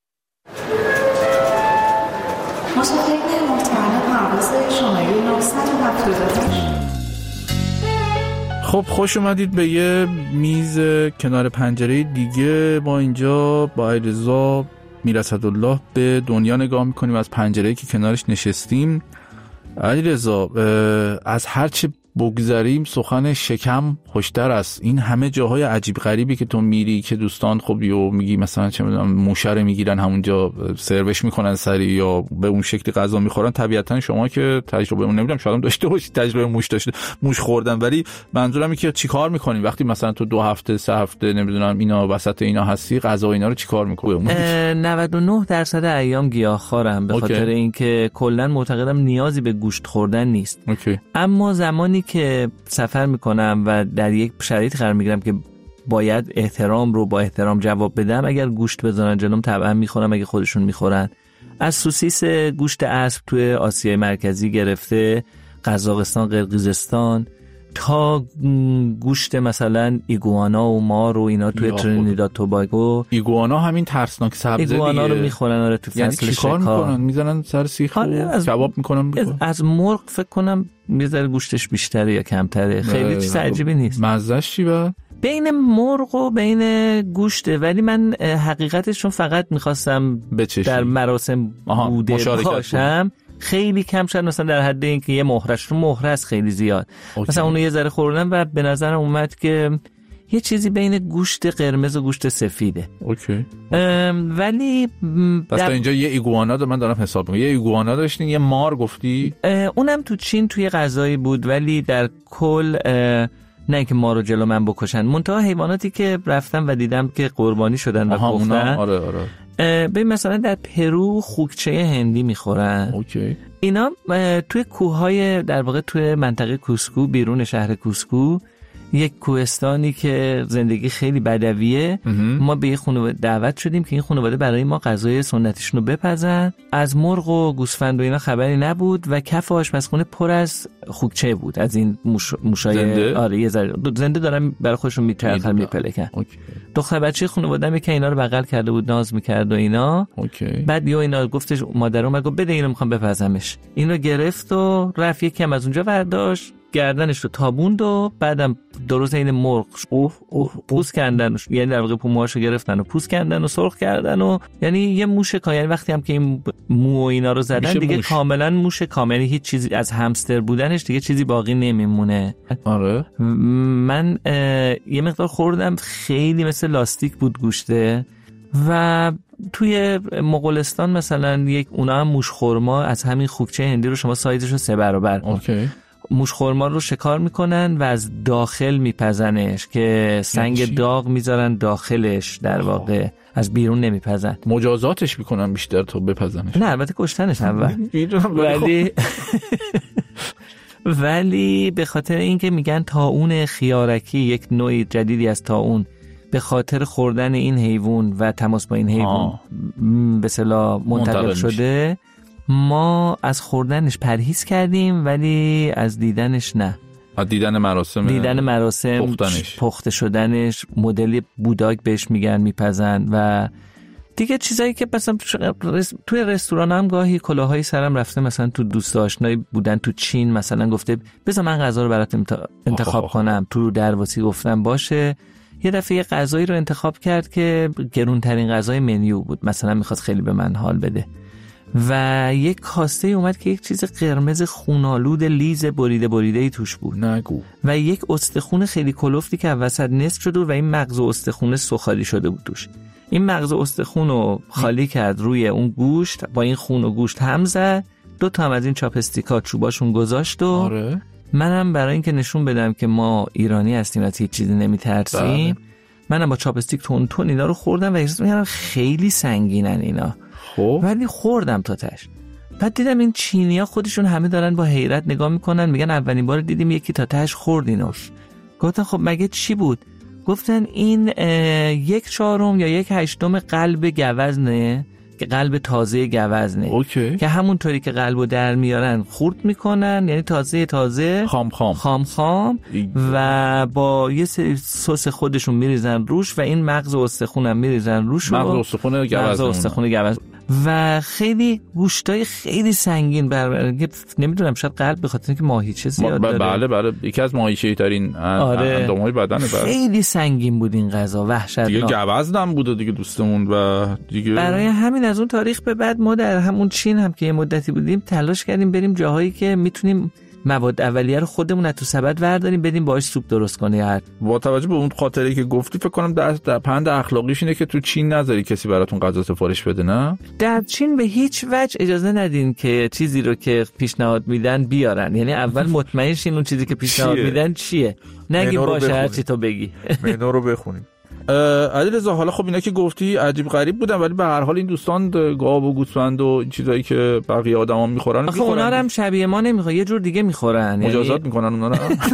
Speaker 13: مسافرین محترم پرواز شماره نهصد و هفتاد و هشت.
Speaker 3: خب خوش اومدید به یه میز کنار پنجره دیگه. با اینجا با علیرضا میراسدالله به دنیا نگاه میکنیم از پنجره‌ای که کنارش نشستیم. علیرضا از هرچه بگذاریم سخن شکم خوشتر است. این همه جاهای عجیب غریبی که تو میری که دوستان خب یو میگی مثلا چه میدونم موشه رو میگیرن همونجا سروش میکنن سری یا به اون شکلی غذا میخورن، طبیعتا شما که تجربه اون نمیدونم شاید داشته باشید تجربه موش داشته موش خوردن، ولی منظورم اینه که چیکار میکنی وقتی مثلا تو دو هفته سه هفته نمیدونم اینا وسط اینا هستی، غذا اینا رو چیکار میکنی؟
Speaker 16: نود و نه درصد ایام گیاهخوارم به خاطر اینکه کلا معتقدم نیازی به گوشت خوردن نیست.
Speaker 3: اوکی.
Speaker 16: اما زمانی که سفر میکنم و در یک شرایط قرار میگیرم که باید احترام رو با احترام جواب بدم، اگر گوشت بذارن جلوم طبعا میخورم اگه خودشون میخورن. از سوسیس گوشت اسب توی آسیای مرکزی گرفته قزاقستان، قرقیزستان، تا گوشت مثلا ایگوانا و مار و اینا توی ترینیداد توباگو.
Speaker 3: ایگوانا همین ترسناک سبزه دیگه.
Speaker 16: ایگوانا رو میخورن آره تو فصل
Speaker 3: یعنی
Speaker 16: شکار.
Speaker 3: چیکار میکنن؟ میذارن سر سیخ و کباب میکنن
Speaker 16: از, از مرغ فکر کنم میذاره گوشتش بیشتره یا کمتره، خیلی چیز عجیبی نیست.
Speaker 3: مزهش چی با؟
Speaker 16: بین مرغ و بین گوشته، ولی من حقیقتشون فقط میخواستم در مراسم بوده باشم. خیلی کم شد، مثلا در حد اینکه یه مهرش رو مهره است خیلی زیاد. اوکی. مثلا اونو یه ذره خوردم و به نظرم اومد که یه چیزی بین گوشت قرمز و گوشت سفیده.
Speaker 3: اوکی.
Speaker 16: ولی
Speaker 3: پس در... اینجا یه ایگوانا دو من دارم حساب میکنم. یه ایگوانا داشتین، یه مار گفتی؟
Speaker 16: اونم تو چین توی غذایی بود، ولی در کل نه که ما رو جلو من بکشن. منتها حیواناتی که رفتم و دیدم که قربانی شدن و گفتن
Speaker 3: آره آره.
Speaker 16: به مثلا در پرو خوکچه هندی میخورن.
Speaker 3: اوکی.
Speaker 16: اینا توی کوههای در واقع توی منطقه کوسکو بیرون شهر کوسکو، یک کوهستانی که زندگی خیلی بدویه، ما به یه خانواده دعوت شدیم که این خانواده برای ما غذای سنتیشون رو بپزن. از مرغ و گوسفند و اینا خبری نبود و کف آشپزخونه پر از خوکچه بود، از این موش... موشای
Speaker 3: زنده؟
Speaker 16: آره یه ذره زنده دارن برای خودشون میچرخن میپلکن. دختر بچه خانواده‌ام که اینا رو بغل کرده بود ناز میکرد و اینا.
Speaker 3: اوکی.
Speaker 16: بعد یه اینا گفتش مادر اومد گفت بده اینو میخوام بپزمش. اینو گرفت و رفت یکم از اونجا برداشت گردنش رو تابوند و بعدم درست این مرغ اوه اوه پوست کندن، یعنی در واقع پوموهاشو گرفتن و پوست کندن و سرخ کردن و یعنی یه موش کامل. یعنی وقتی هم که این مو و اینا رو زدن دیگه موش. کاملا موش کاملی، هیچ چیزی از همستر بودنش دیگه چیزی باقی نمیمونه.
Speaker 3: آره
Speaker 16: من یه مقدار خوردم، خیلی مثل لاستیک بود گوشته. و توی مغولستان مثلا یک اونا هم موش خورما از همین خوکچه هندی رو شما سایزش رو سه برابر کن.
Speaker 3: اوکی.
Speaker 16: موش خورما رو شکار میکنن و از داخل میپزنش که سنگ داغ میذارن داخلش، در واقع از بیرون نمیپزن.
Speaker 3: مجازاتش میکنن بیشتر تا بپزنش.
Speaker 16: نه البته کشتنش اول. ولی ولی به خاطر اینکه میگن طاعون خیارکی، یک نوع جدیدی از طاعون، به خاطر خوردن این حیوان و تماس با این حیوان به اصطلاح منتقل شده، ما از خوردنش پرهیز کردیم ولی از دیدنش نه.
Speaker 3: از دیدن مراسم
Speaker 16: دیدن مراسم
Speaker 3: پختنش.
Speaker 16: پخته شدنش، مدل بوداک بهش میگن میپزن و دیگه چیزایی که مثلا توی رستوران هم گاهی کلاهایی سرم رفته، مثلا تو دوست آشنایی بودن تو چین مثلا گفته بذار من غذا رو برات انتخاب آخ کنم، تو درواسی گفتم باشه. یه دفعه یه غذایی رو انتخاب کرد که گرونترین غذای منیو بود، مثلا میخواست خیلی به من حال بده و یک کاسته اومد که یک چیز قرمز خونالود لیز بریده بریده ای توش بود.
Speaker 3: نگو.
Speaker 16: و یک استخون خیلی کلفتی که وسط نصف شده و این مغز استخون سوخالی شده بود توش. این مغز استخون رو خالی کرد روی اون گوشت، با این خون و گوشت هم زد، دو تا هم از این چاپستیکا چوباشون گذاشت و
Speaker 3: آره.
Speaker 16: منم برای اینکه نشون بدم که ما ایرانی هستیم و هیچ چیزی نمیترسیم، منم با چاپستیک تون تون اینا رو خوردم و احساس می‌کردم خیلی سنگینن اینا.
Speaker 3: خب
Speaker 16: ولی خوردم تا تاش. بعد دیدم این چینی‌ها خودشون همه دارن با حیرت نگاه میکنن، میگن اولین بار دیدیم یکی تا تاش خورد اینو. گفتم خب مگه چی بود؟ گفتن این یک چهارم یا یک هشتم قلب گوزنه، که قلب تازه گوزنه.
Speaker 3: اوکی.
Speaker 16: که همونطوری که قلبو در میارن خورد میکنن، یعنی تازه تازه
Speaker 3: خام خام
Speaker 16: خام خام و با یه سری سس خودشون میریزن روش و این مغز استخون هم میریزن روش،
Speaker 3: مغز استخون گوزن،
Speaker 16: مغز استخون گوزن و خیلی گوشتای خیلی سنگین بر نمیدونم شاید قلب به خاطر اینکه ماهیچه زیاد داره.
Speaker 3: بله بله یکی از ماهیچه ترین
Speaker 16: آره.
Speaker 3: اندام‌های بدنه.
Speaker 16: خیلی سنگین بود این غذا، وحشتناک.
Speaker 3: دیگه گوزن بود دیگه دوستمون و دیگه
Speaker 16: برای همین از اون تاریخ به بعد ما در همون چین هم که یه مدتی بودیم تلاش کردیم بریم جاهایی که میتونیم مواد اولیه رو خودمون از تو سبد ورداریم بدیم باهاش سوپ درست کنیم.
Speaker 3: با توجه به اون خاطره که گفتی فکر کنم در, در پند اخلاقیش اینه که تو چین نذاری کسی براتون غذا سفارش بده. نه
Speaker 16: در چین به هیچ وجه اجازه ندین که چیزی رو که پیشنهاد میدن بیارن، یعنی اول مطمئن شین اون چیزی که پیشنهاد میدن چیه، نگی باشه هر چی تو بگی.
Speaker 3: منو رو بخونیم. علیرضا حالا خب اینا که گفتی عجیب غریب بودن، ولی به هر حال این دوستان گاو و گوسفند و این چیزایی که بقیه آدما میخورن
Speaker 16: میخورن. اونا هم شبیه ما نمیخورن، یه جور دیگه میخورن.
Speaker 3: مجازات یعنی... میکنن اونا رو.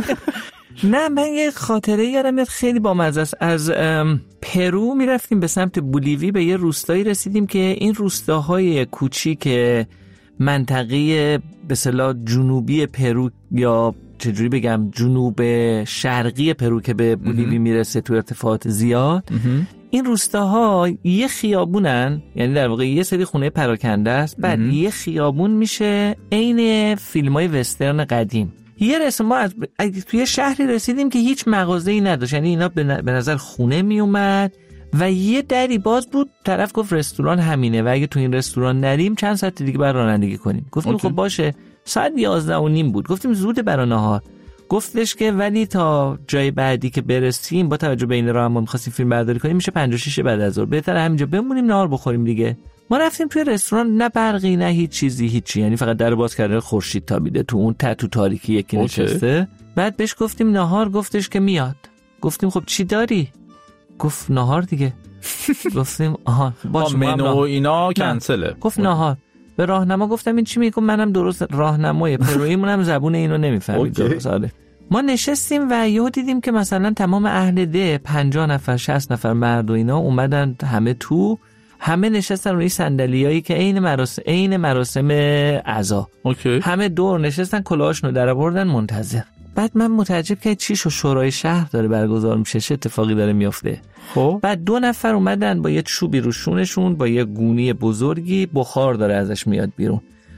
Speaker 16: نه من یه خاطره یادم میاد خیلی بامزه است. از پرو میرفتیم به سمت بولیوی، به یه روستایی رسیدیم که این روستاهای کوچیک منطقه به اصطلاح جنوبی پرو یا چجوری بگم جنوب شرقی پرو که به بولیوی میرسه تو ارتفاعات زیاد، این روستاها یه خیابونن، یعنی در واقع یه سری خونه پراکنده است، بعد یه خیابون میشه عین فیلمای وسترن قدیم. یه رسم ما از توی شهری رسیدیم که هیچ مغازه‌ای نداشت، یعنی اینا به نظر خونه میومد و یه دری باز بود، طرف گفت رستوران همینه و اگه تو این رستوران نریم چند ساعت دیگه برای رانندگی کنیم. گفتیم خب باشه. ساعت یازده و نیم بود، گفتیم زوده برای نهار. گفتش که ولی تا جای بعدی که برسیم با توجه به این راه ما می‌خواستیم فیلم برداری کنیم میشه پنج و شش بعد از ظهر، بهتره همینجا بمونیم نهار بخوریم دیگه. ما رفتیم توی رستوران، نه برقی نه هیچ چیزی هیچی، یعنی فقط در باز کرده خورشید تابیده تو اون ته تو تاریکی یکی نشسته. بعد بهش گفتیم نهار، گفتش که میاد. گفتیم خب چی داری؟ گفت نهار دیگه. گفتیم آها باشه
Speaker 3: منو اینا کنسله.
Speaker 16: گفت نهار. به راهنما گفتم این چی میگه؟ منم درست راهنمای پرویمونم زبون اینو نمیفهمید درست. آره ما نشستیم و یهو دیدیم که مثلا تمام اهل ده پنجاه نفر شصت نفر مرد و اینا اومدن همه تو، همه نشستن روی صندلیایی که عین مراسم عین مراسم عزا، همه دور نشستن کلاهاشونو درآوردن منتظر. بعد من متعجب که چی شو شورای شهر داره برگزار میشه، چه اتفاقی داره میفته.
Speaker 3: خب
Speaker 16: بعد دو نفر اومدن با یه چوبی روشونشون با یه گونی بزرگی بخار داره ازش میاد بیرون.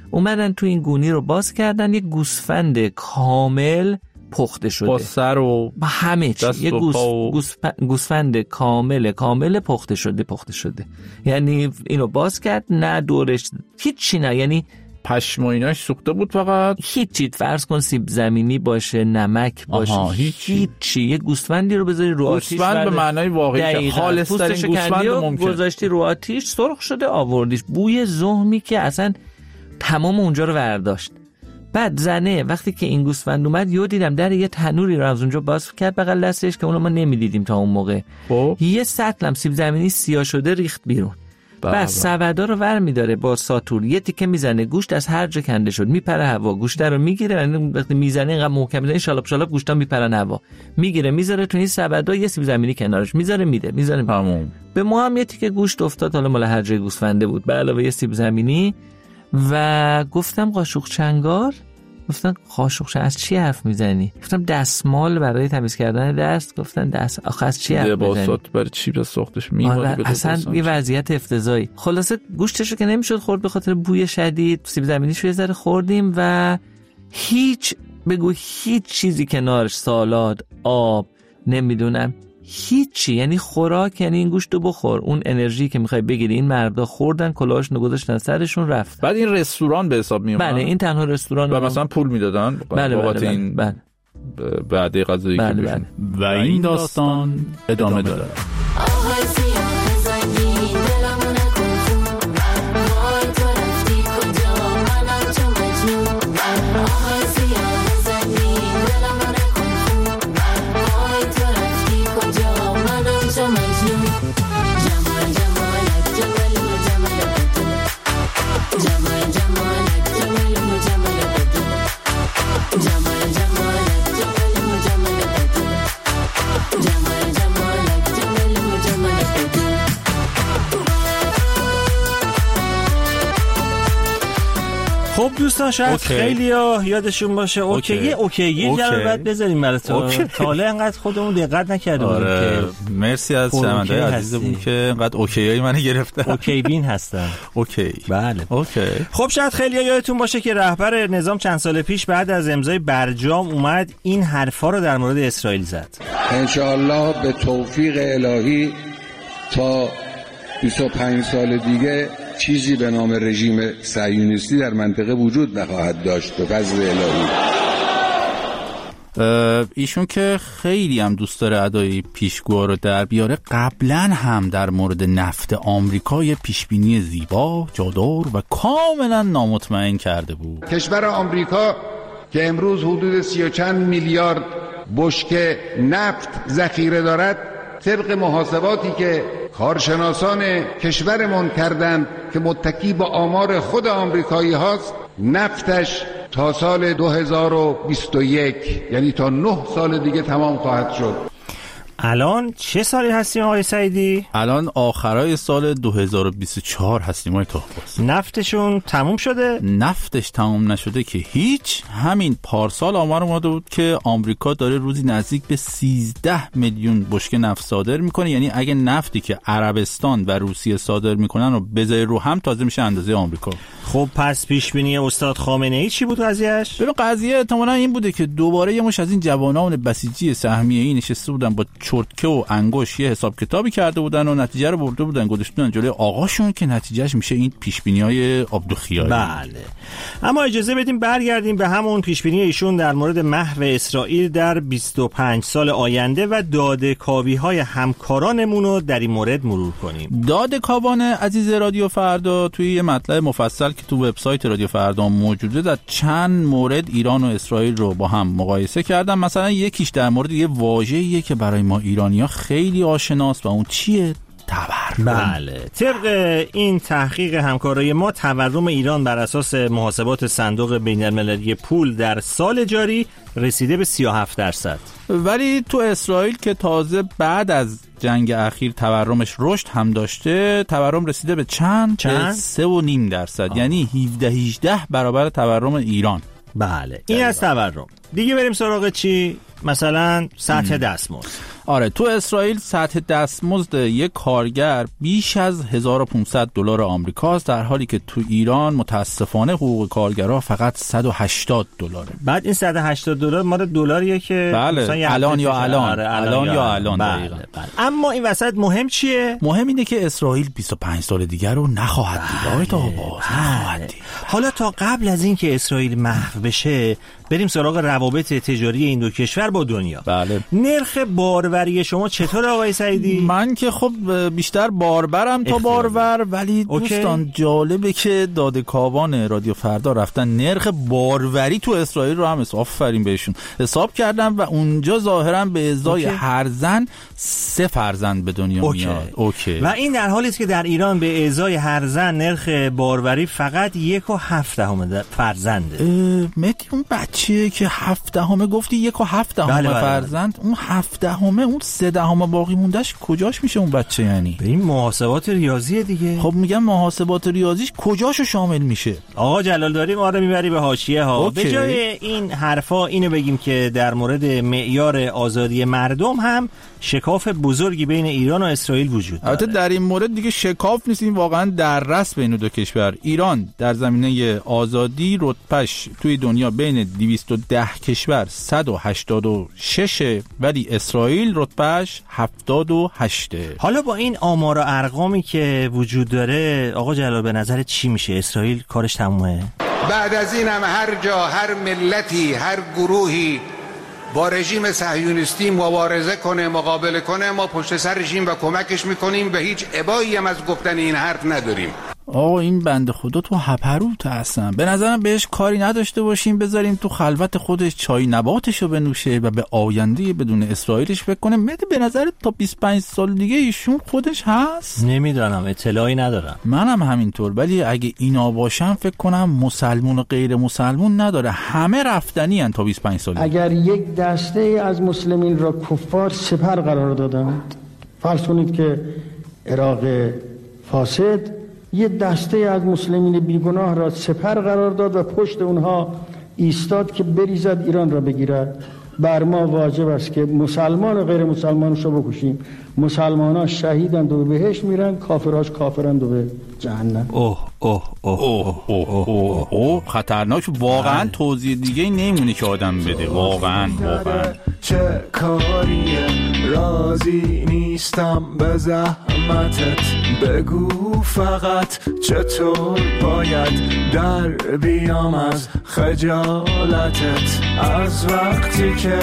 Speaker 16: اومدن تو این گونی رو باز کردن، یک گوسفند کامل پخته شده
Speaker 3: با سر و
Speaker 16: با همه چی، یک گوس... و... گوسفند کامل کامل پخته شده پخته شده یعنی اینو باز کرد، نه دورش هیچی، نه یعنی
Speaker 3: پشم و ایناش سوخته بود، فقط
Speaker 16: هیچی. فرض کن سیب زمینی باشه، نمک باشه، هیچی. هیچی یه گوسفندی رو بذاری رو آتیش،
Speaker 3: گوسفند به معنای واقعی که خالص ترین گوسفند ممکن،
Speaker 16: گذاشتی رو آتیش سرخ شده آوردیش، بوی زهمی که اصلا تمام اونجا رو برداشت. بعد زنه وقتی که این گوسفند اومد یهو دیدم در یه تنوری رو از اونجا باز کرد بغل دستش که اونو ما نمیدیدیم تا اون موقع. خب یه سطلم سیب زمینی سیاه شده ریخت بیرون. بعد سبدا رو ور میداره با ساتور، یه تیکه میزنه، گوشت از هر جا کنده شد میپره هوا، گوشت رو میگیره، وقتی میزنه اینقدر محکم میزنه شالاب شالاب گوشتا میپرن هوا، میگیره میذاره تو این سبدا، یه سیب زمینی کنارش میذاره میده میذاره تمام. به ما هم یه تیکه گوشت افتاد، حالا مال هر جای گوسفنده بود، به علاوه یه سیب زمینی. و گفتم قاشق چنگار، گفتن قاشق چنگار از چی حرف میزنی؟ گفتم دستمال برای تمیز کردن دست. گفتن دست آخه از چی حرف میزنی؟
Speaker 3: لباسات برای چی به ساختش میواد؟
Speaker 16: اصلا یه وضعیت افتضاحی. خلاصه گوشتشو که نمیشد خورد به خاطر بوی شدید، سیب زمینیشو یه ذره خوردیم و هیچ بگو هیچ چیزی کنارش، سالاد، آب، نمیدونم هیچی، یعنی خوراک، یعنی این گوشتو بخور، اون انرژی که میخوای بگیری. این مردا خوردن، کلاهاشونو گذاشتن سرشون رفت.
Speaker 3: بعد این رستوران به حساب می اومد.
Speaker 16: بله این تنها رستوران
Speaker 3: و مثلا پول میدادن
Speaker 16: بله
Speaker 3: بابت
Speaker 16: بله
Speaker 3: این
Speaker 16: بله
Speaker 3: بعد غذایی
Speaker 16: بله
Speaker 3: که
Speaker 16: بله.
Speaker 3: و این داستان ادامه داره.
Speaker 2: خب دوستان شاید خیلی ها یادشون باشه اوکی یه اوکی یه جمع بعد بذاریم برای تو تا حالا انقدر خودمون دقت نکرده بودیم
Speaker 3: آره.
Speaker 2: که
Speaker 3: مرسی از شنونده‌های عزیزمون که انقدر اوکیای منو گرفتن.
Speaker 2: اوکی بین هستن.
Speaker 3: اوکی
Speaker 2: بله
Speaker 3: اوکی.
Speaker 2: خب شاید خیلی ها یادتون باشه که رهبر نظام چند سال پیش بعد از امضای برجام اومد این حرفا رو در مورد اسرائیل زد.
Speaker 14: انشاءالله به توفیق الهی تا بیست و پنج سال دیگه چیزی به نام رژیم صهیونیستی در منطقه وجود نخواهد داشت به فضل الهی.
Speaker 3: ایشون که خیلی هم دوست داره ادای پیشگوها رو در بیاره، قبلا هم در مورد نفت آمریکا یه پیشبینی زیبا، جادار و کاملا نامطمئن کرده بود.
Speaker 14: کشور آمریکا که امروز حدود سی و چند میلیارد بشکه نفت ذخیره دارد، طبق محاسباتی که کارشناسان کشورمون کردند که متکی با آمار خود آمریکایی هاست، نفتش تا سال دو هزار و بیست و یک یعنی تا نه سال دیگه تمام خواهد شد.
Speaker 2: الان چه سالی هستیم آقای سعیدی؟
Speaker 3: الان آخرای سال دو هزار و بیست و چهار هستیم آقای طاهباز.
Speaker 2: نفتشون تموم شده؟
Speaker 3: نفتش تموم نشده که هیچ. همین پارسال آمار اومده بود که آمریکا داره روزی نزدیک به سیزده میلیون بشکه نفت صادر میکنه، یعنی اگه نفتی که عربستان و روسیه صادر میکنن رو بذاری رو هم تازه میشه اندازه آمریکا.
Speaker 2: خب پس پیش بینی استاد خامنه ای چی بود قضیهش؟
Speaker 3: ببین قضیه احتمالاً این بوده که دوباره یه مش از این جوانان بسیجی سهمیه‌ای نشسته بودن با چرتکه و انگوش یه حساب کتابی کرده بودن و نتیجه رو برده بودن گذاشتن جلوی آقاشون که نتیجهش میشه این پیش بینی‌های عبدالخیاری.
Speaker 2: بله. اما اجازه بدیم برگردیم به همون پیش بینی ایشون در مورد محو اسرائیل در بیست و پنج سال آینده و داده‌کاوی‌های همکارانمون رو در این مورد مرور کنیم.
Speaker 3: داده‌کاوان عزیز رادیو فردا توی یه مطلب مفصل که تو وبسایت رادیو فردا موجوده در چند مورد ایران و اسرائیل رو با هم مقایسه کردم. مثلا یکیش در مورد یه واژه‌ایه که برای ما ایرانی‌ها خیلی آشناست و اون چیه؟ تورم.
Speaker 2: بله. طبق این تحقیق همکارای ما، تورم ایران بر اساس محاسبات صندوق بین‌المللی پول در سال جاری رسیده به سی و هفت درصد.
Speaker 3: ولی تو اسرائیل که تازه بعد از جنگ اخیر تورمش رشد هم داشته، تورم رسیده به چند؟
Speaker 2: چند؟
Speaker 3: به سه و نیم درصد. آه. یعنی هفده هجده برابر تورم ایران.
Speaker 2: بله. این از تورم. دیگه بریم سراغ چی؟ مثلا سطح دستمزد.
Speaker 3: آره تو اسرائیل سطح دستمزد یک کارگر بیش از هزار و پانصد دلار آمریکاست، در حالی که تو ایران متاسفانه حقوق کارگرها فقط صد و هشتاد دلاره.
Speaker 2: بعد این صد و هشتاد دلار مال دلاریه که
Speaker 3: بله الان یا الان
Speaker 2: آره الان,
Speaker 3: الان یا الان
Speaker 2: بله
Speaker 3: دقیقاً.
Speaker 2: بله. اما این وسط مهم چیه؟
Speaker 3: مهم اینه که اسرائیل بیست و پنج سال دیگر رو نخواهد دید. آقای طاهرباز نخواهد دید.
Speaker 2: حالا تا قبل از این که اسرائیل محو بشه بریم سراغ روابط تجاری این دو کشور با دنیا.
Speaker 3: بله.
Speaker 2: نرخ باروری شما چطور آقای سعیدی؟
Speaker 3: من که خب بیشتر باربرم تا بارور، ولی
Speaker 2: اوکی.
Speaker 3: دوستان جالبه که داده‌کاوان رادیو فردا رفتن نرخ باروری تو اسرائیل رو هم آفرین بهشون حساب کردم و اونجا ظاهرا به ازای اوکی. هر زن سه فرزند به دنیا اوکی. میاد. اوکی.
Speaker 2: و این در حالی است که در ایران به ازای هر زن نرخ باروری فقط یک و هفت دهم فرزنده.
Speaker 3: متی اون بچه که هفت دهمه گفتی یک و هفت دهم بله بله فرزند بله. اون هفت دهمه اون سه دهم باقی موندهش کجاش میشه اون بچه؟ یعنی
Speaker 2: به این محاسبات ریاضی دیگه.
Speaker 3: خب میگم محاسبات ریاضیش کجاشو شامل میشه؟
Speaker 2: آقا جلال داری ما رو میبری به حاشیه ها. به جای این حرفا اینو بگیم که در مورد معیار آزادی مردم هم شکاف بزرگی بین ایران و اسرائیل وجود داره.
Speaker 3: البته در این مورد دیگه شکاف نیست، این واقعا در رأس بین دو کشور. ایران در زمینه آزادی رتبهش توی دنیا بین دویست و ده کشور صد و هشتاد و شش، ولی اسرائیل رتبهش هفتاد و هشت.
Speaker 2: حالا با این آمار و ارقامی که وجود داره آقا جلال به نظر چی میشه؟ اسرائیل کارش تمومه؟
Speaker 14: بعد از این هم هر جا هر ملتی هر گروهی با رژیم صهیونیستی مبارزه کنه مقابله کنه ما پشت سر رژیم و کمکش میکنیم و هیچ ابایی هم از گفتن این حرف نداریم.
Speaker 3: آقا این بنده خدا تو هپروت هستن، به نظرم بهش کاری نداشته باشیم، بذاریم تو خلوت خودش چای نباتشو بنوشه و به آینده بدون اسرائیلش فکر کنه. مده به نظر تا بیست و پنج سال دیگه ایشون خودش هست؟
Speaker 2: نمیدونم، اطلاعی ندارم.
Speaker 3: منم همینطور، ولی اگه اینا باشن فکر کنم مسلمون و غیر مسلمون نداره، همه رفتنی ان تا بیست و پنج سال.
Speaker 17: اگر یک دسته از مسلمین را کفار سپر قرار دادند، فرض کنید که عراق فاسد یه دسته از مسلمین بیگناه را سپر قرار داد و پشت اونها ایستاد که بریزد ایران را بگیرد، بر ما واجب است که مسلمان و غیر مسلمانش رو بکشیم. مسلمان ها شهیدند و به بهشت میرن، کافراش کافرند و به جهنم.
Speaker 2: اوه اوه اوه
Speaker 3: اوه اوه اوه اوه خطرناک واقعا. توضیح دیگه نمیمونه که آدم بده. واقعا واقعا
Speaker 18: چه کاریه، راضی نیستم به زحمتت، بگو فقط چطور باید در بیام از خجالتت. از وقتی که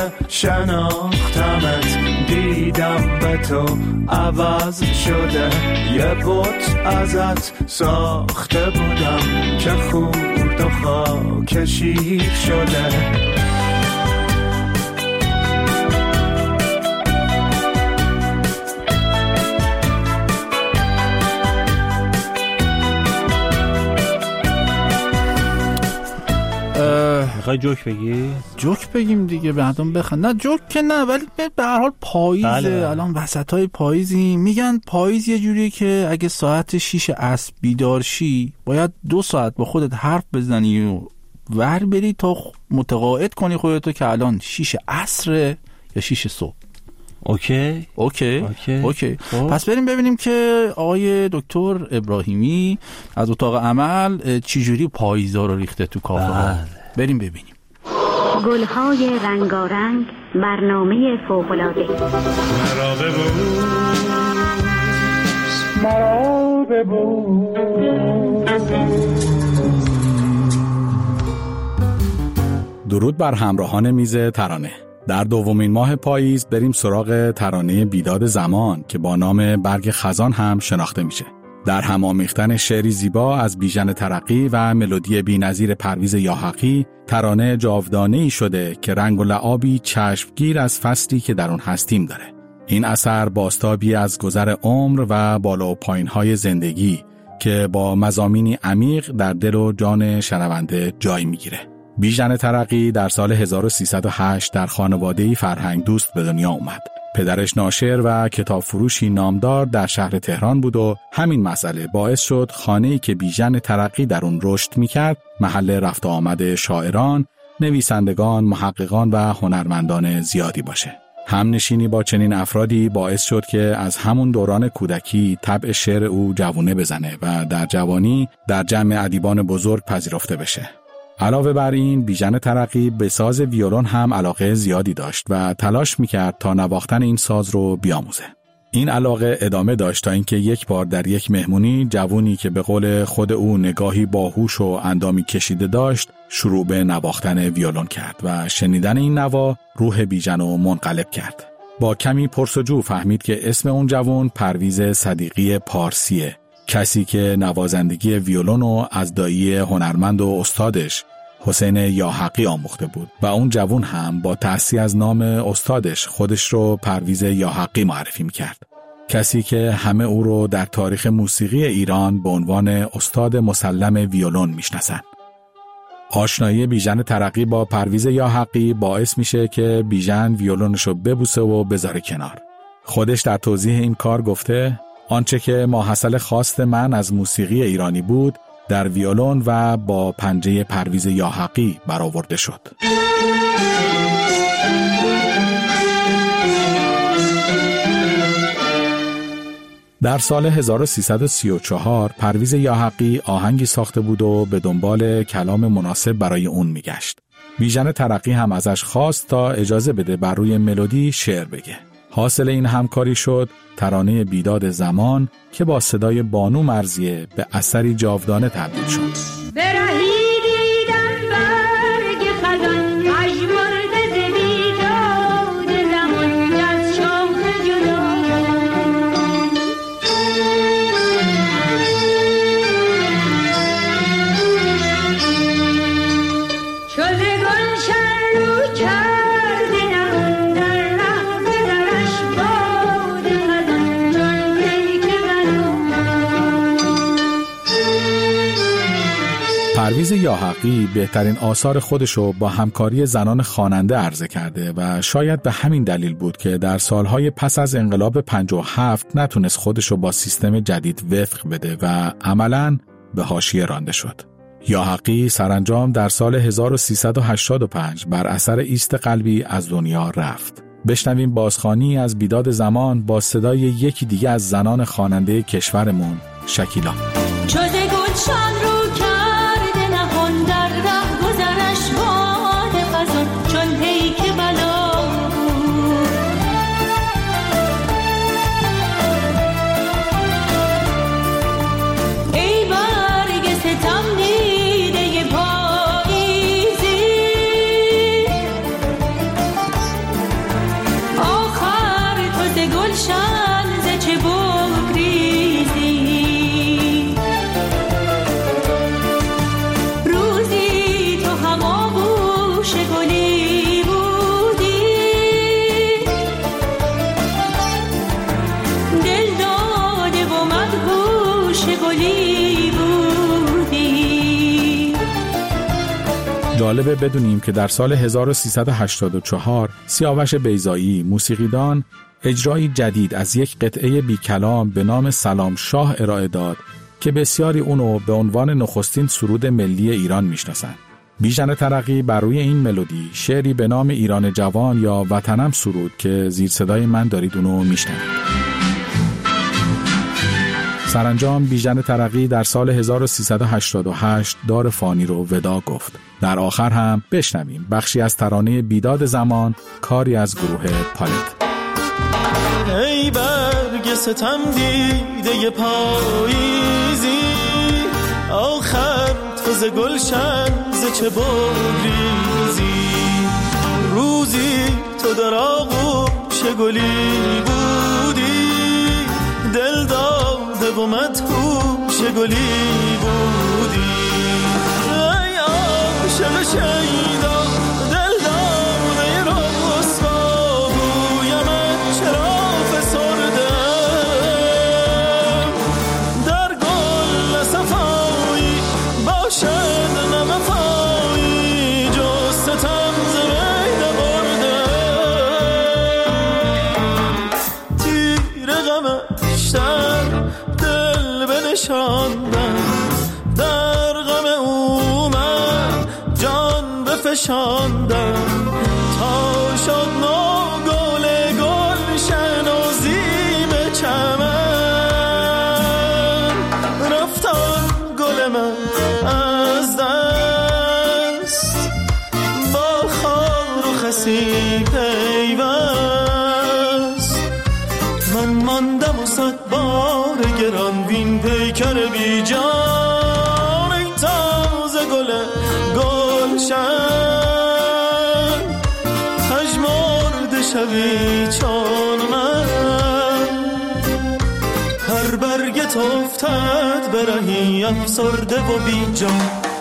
Speaker 18: شناختمت دیدم به تو عوض شده، یه بت ازت ساخته بودم که خورد و خاکشی شده.
Speaker 2: میخوای جوک بگی؟
Speaker 3: جوک بگیم دیگه، بعدم بخند. نه جوک که نه، ولی به هر حال پاییزه. بله. الان وسطای پاییزی. میگن پاییز یه جوریه که اگه ساعت شیش عصر بیدار شی باید دو ساعت با خودت حرف بزنی و ور بری تا متقاعد کنی خودتو که الان شیش عصر یا شیش صبح.
Speaker 2: اوکی
Speaker 3: اوکی اوکی, اوکی. پس بریم ببینیم که آقای دکتر ابراهیمی از اتاق عمل چجوری پاییزا رو ریخته تو کافه ها. بریم ببینیم.
Speaker 19: گلهای رنگارنگ، برنامه فوق‌العاده.
Speaker 18: مرا ببوس مرا ببوس.
Speaker 20: درود بر همراهان میز ترانه. در دومین ماه پاییز بریم سراغ ترانه بیداد زمان که با نام برگ خزان هم شناخته میشه. در هم‌آمیختن شعری زیبا از بیژن ترقی و ملودی بی‌نظیر پرویز یاحقی، ترانه جاودانه‌ای شده که رنگ و لعابی چشمگیر از فصلی که در اون هستیم داره. این اثر بازتابی از گذر عمر و بالا و پایین‌های زندگی که با مضامینی عمیق در دل و جان شنونده جای میگیره. بیژن ترقی در سال هزار و سیصد و هشت در خانواده‌ای فرهنگ دوست به دنیا اومد. پدرش ناشر و کتاب فروشی نامدار در شهر تهران بود و همین مسئله باعث شد خانه‌ای که بیژن ترقی در اون رشد میکرد محل رفت و آمد شاعران، نویسندگان، محققان و هنرمندان زیادی باشه. همنشینی با چنین افرادی باعث شد که از همون دوران کودکی طبع شعر او جوونه بزنه و در جوانی در جمع ادیبان بزرگ پذیرفته بشه. علاوه بر این، بیژن ترقی به ساز ویولون هم علاقه زیادی داشت و تلاش میکرد تا نواختن این ساز رو بیاموزه. این علاقه ادامه داشت تا اینکه یک بار در یک مهمونی جوونی که به قول خود او نگاهی باهوش و اندامی کشیده داشت شروع به نواختن ویولون کرد و شنیدن این نوا روح بیژن رو منقلب کرد. با کمی پرسجو فهمید که اسم اون جوون پرویز صدیقی پارسیه، کسی که نوازندگی ویولون رو از دایی هنرمند و استادش حسین یاحقی آموخته بود و اون جوون هم با تأثیر از نام استادش خودش رو پرویز یاحقی معرفی میکرد. کسی که همه او رو در تاریخ موسیقی ایران به عنوان استاد مسلم ویولون میشناسن. آشنایی بیژن ترقی با پرویز یاحقی باعث میشه که بیژن ویولونشو ببوسه و بذاره کنار. خودش در توضیح این کار گفته آنچه که ماحصل خواست من از موسیقی ایرانی بود در ویولون و با پنجه پرویز یاحقی برآورده شد. در سال هزار و سیصد و سی و چهار پرویز یاحقی آهنگی ساخته بود و به دنبال کلام مناسب برای اون میگشت. بیژن ترقی هم ازش خواست تا اجازه بده بر روی ملودی شعر بگه. حاصل این همکاری شد ترانه بیداد زمان که با صدای بانو مرزیه به اثری جاودانه تبدیل شد. پرویز یاحقی بهترین آثار خودشو با همکاری زنان خواننده عرضه کرده و شاید به همین دلیل بود که در سالهای پس از انقلاب پنجاه و هفت نتونست خودشو با سیستم جدید وفق بده و عملاً به حاشیه رانده شد. یاحقی سرانجام در سال هزار و سیصد و هشتاد و پنج بر اثر ایست قلبی از دنیا رفت. بشنویم بازخوانی از بیداد زمان با صدای یکی دیگه از زنان خواننده کشورمون، شکیلا. جالبه بدونیم که در سال هزار و سیصد و هشتاد و چهار سیاوش بیضایی موسیقیدان اجرایی جدید از یک قطعه بی کلام به نام سلام شاه ارائه داد که بسیاری اونو به عنوان نخستین سرود ملی ایران میشناسن. بیژن ترقی بر روی این ملودی شعری به نام ایران جوان یا وطنم سرود که زیر صدای من دارید اونو میشنوید. سرانجام بیژن ترقی در سال هزار و سیصد و هشتاد و هشت دار فانی رو وداع گفت. در آخر هم بشنویم بخشی از ترانه بیداد زمان، کاری از گروه پالت.
Speaker 18: ای برگ ستم دیده پاییزی، آخر تو ز گلشن ز چه بگریزی، روزی تو در آغوش گلی بودی، دل داده و مدهوش گلی بودی. ای عاشق شیدا دل داده رسوا، گویمت چرا فسرده در گل صفایی، باشد نوفایی جز ستم ز میده برده. تیر غمش در دل بنشاندم، در غم او من جان بفشاندم، تا شد نو گل کسی پیوست. من ماندم و صد بار گران وین پیکر بی جان. ای تازه گل گلشن پژمرده شوی چون من. هر برگت افتد برهی افسرده و بی جان.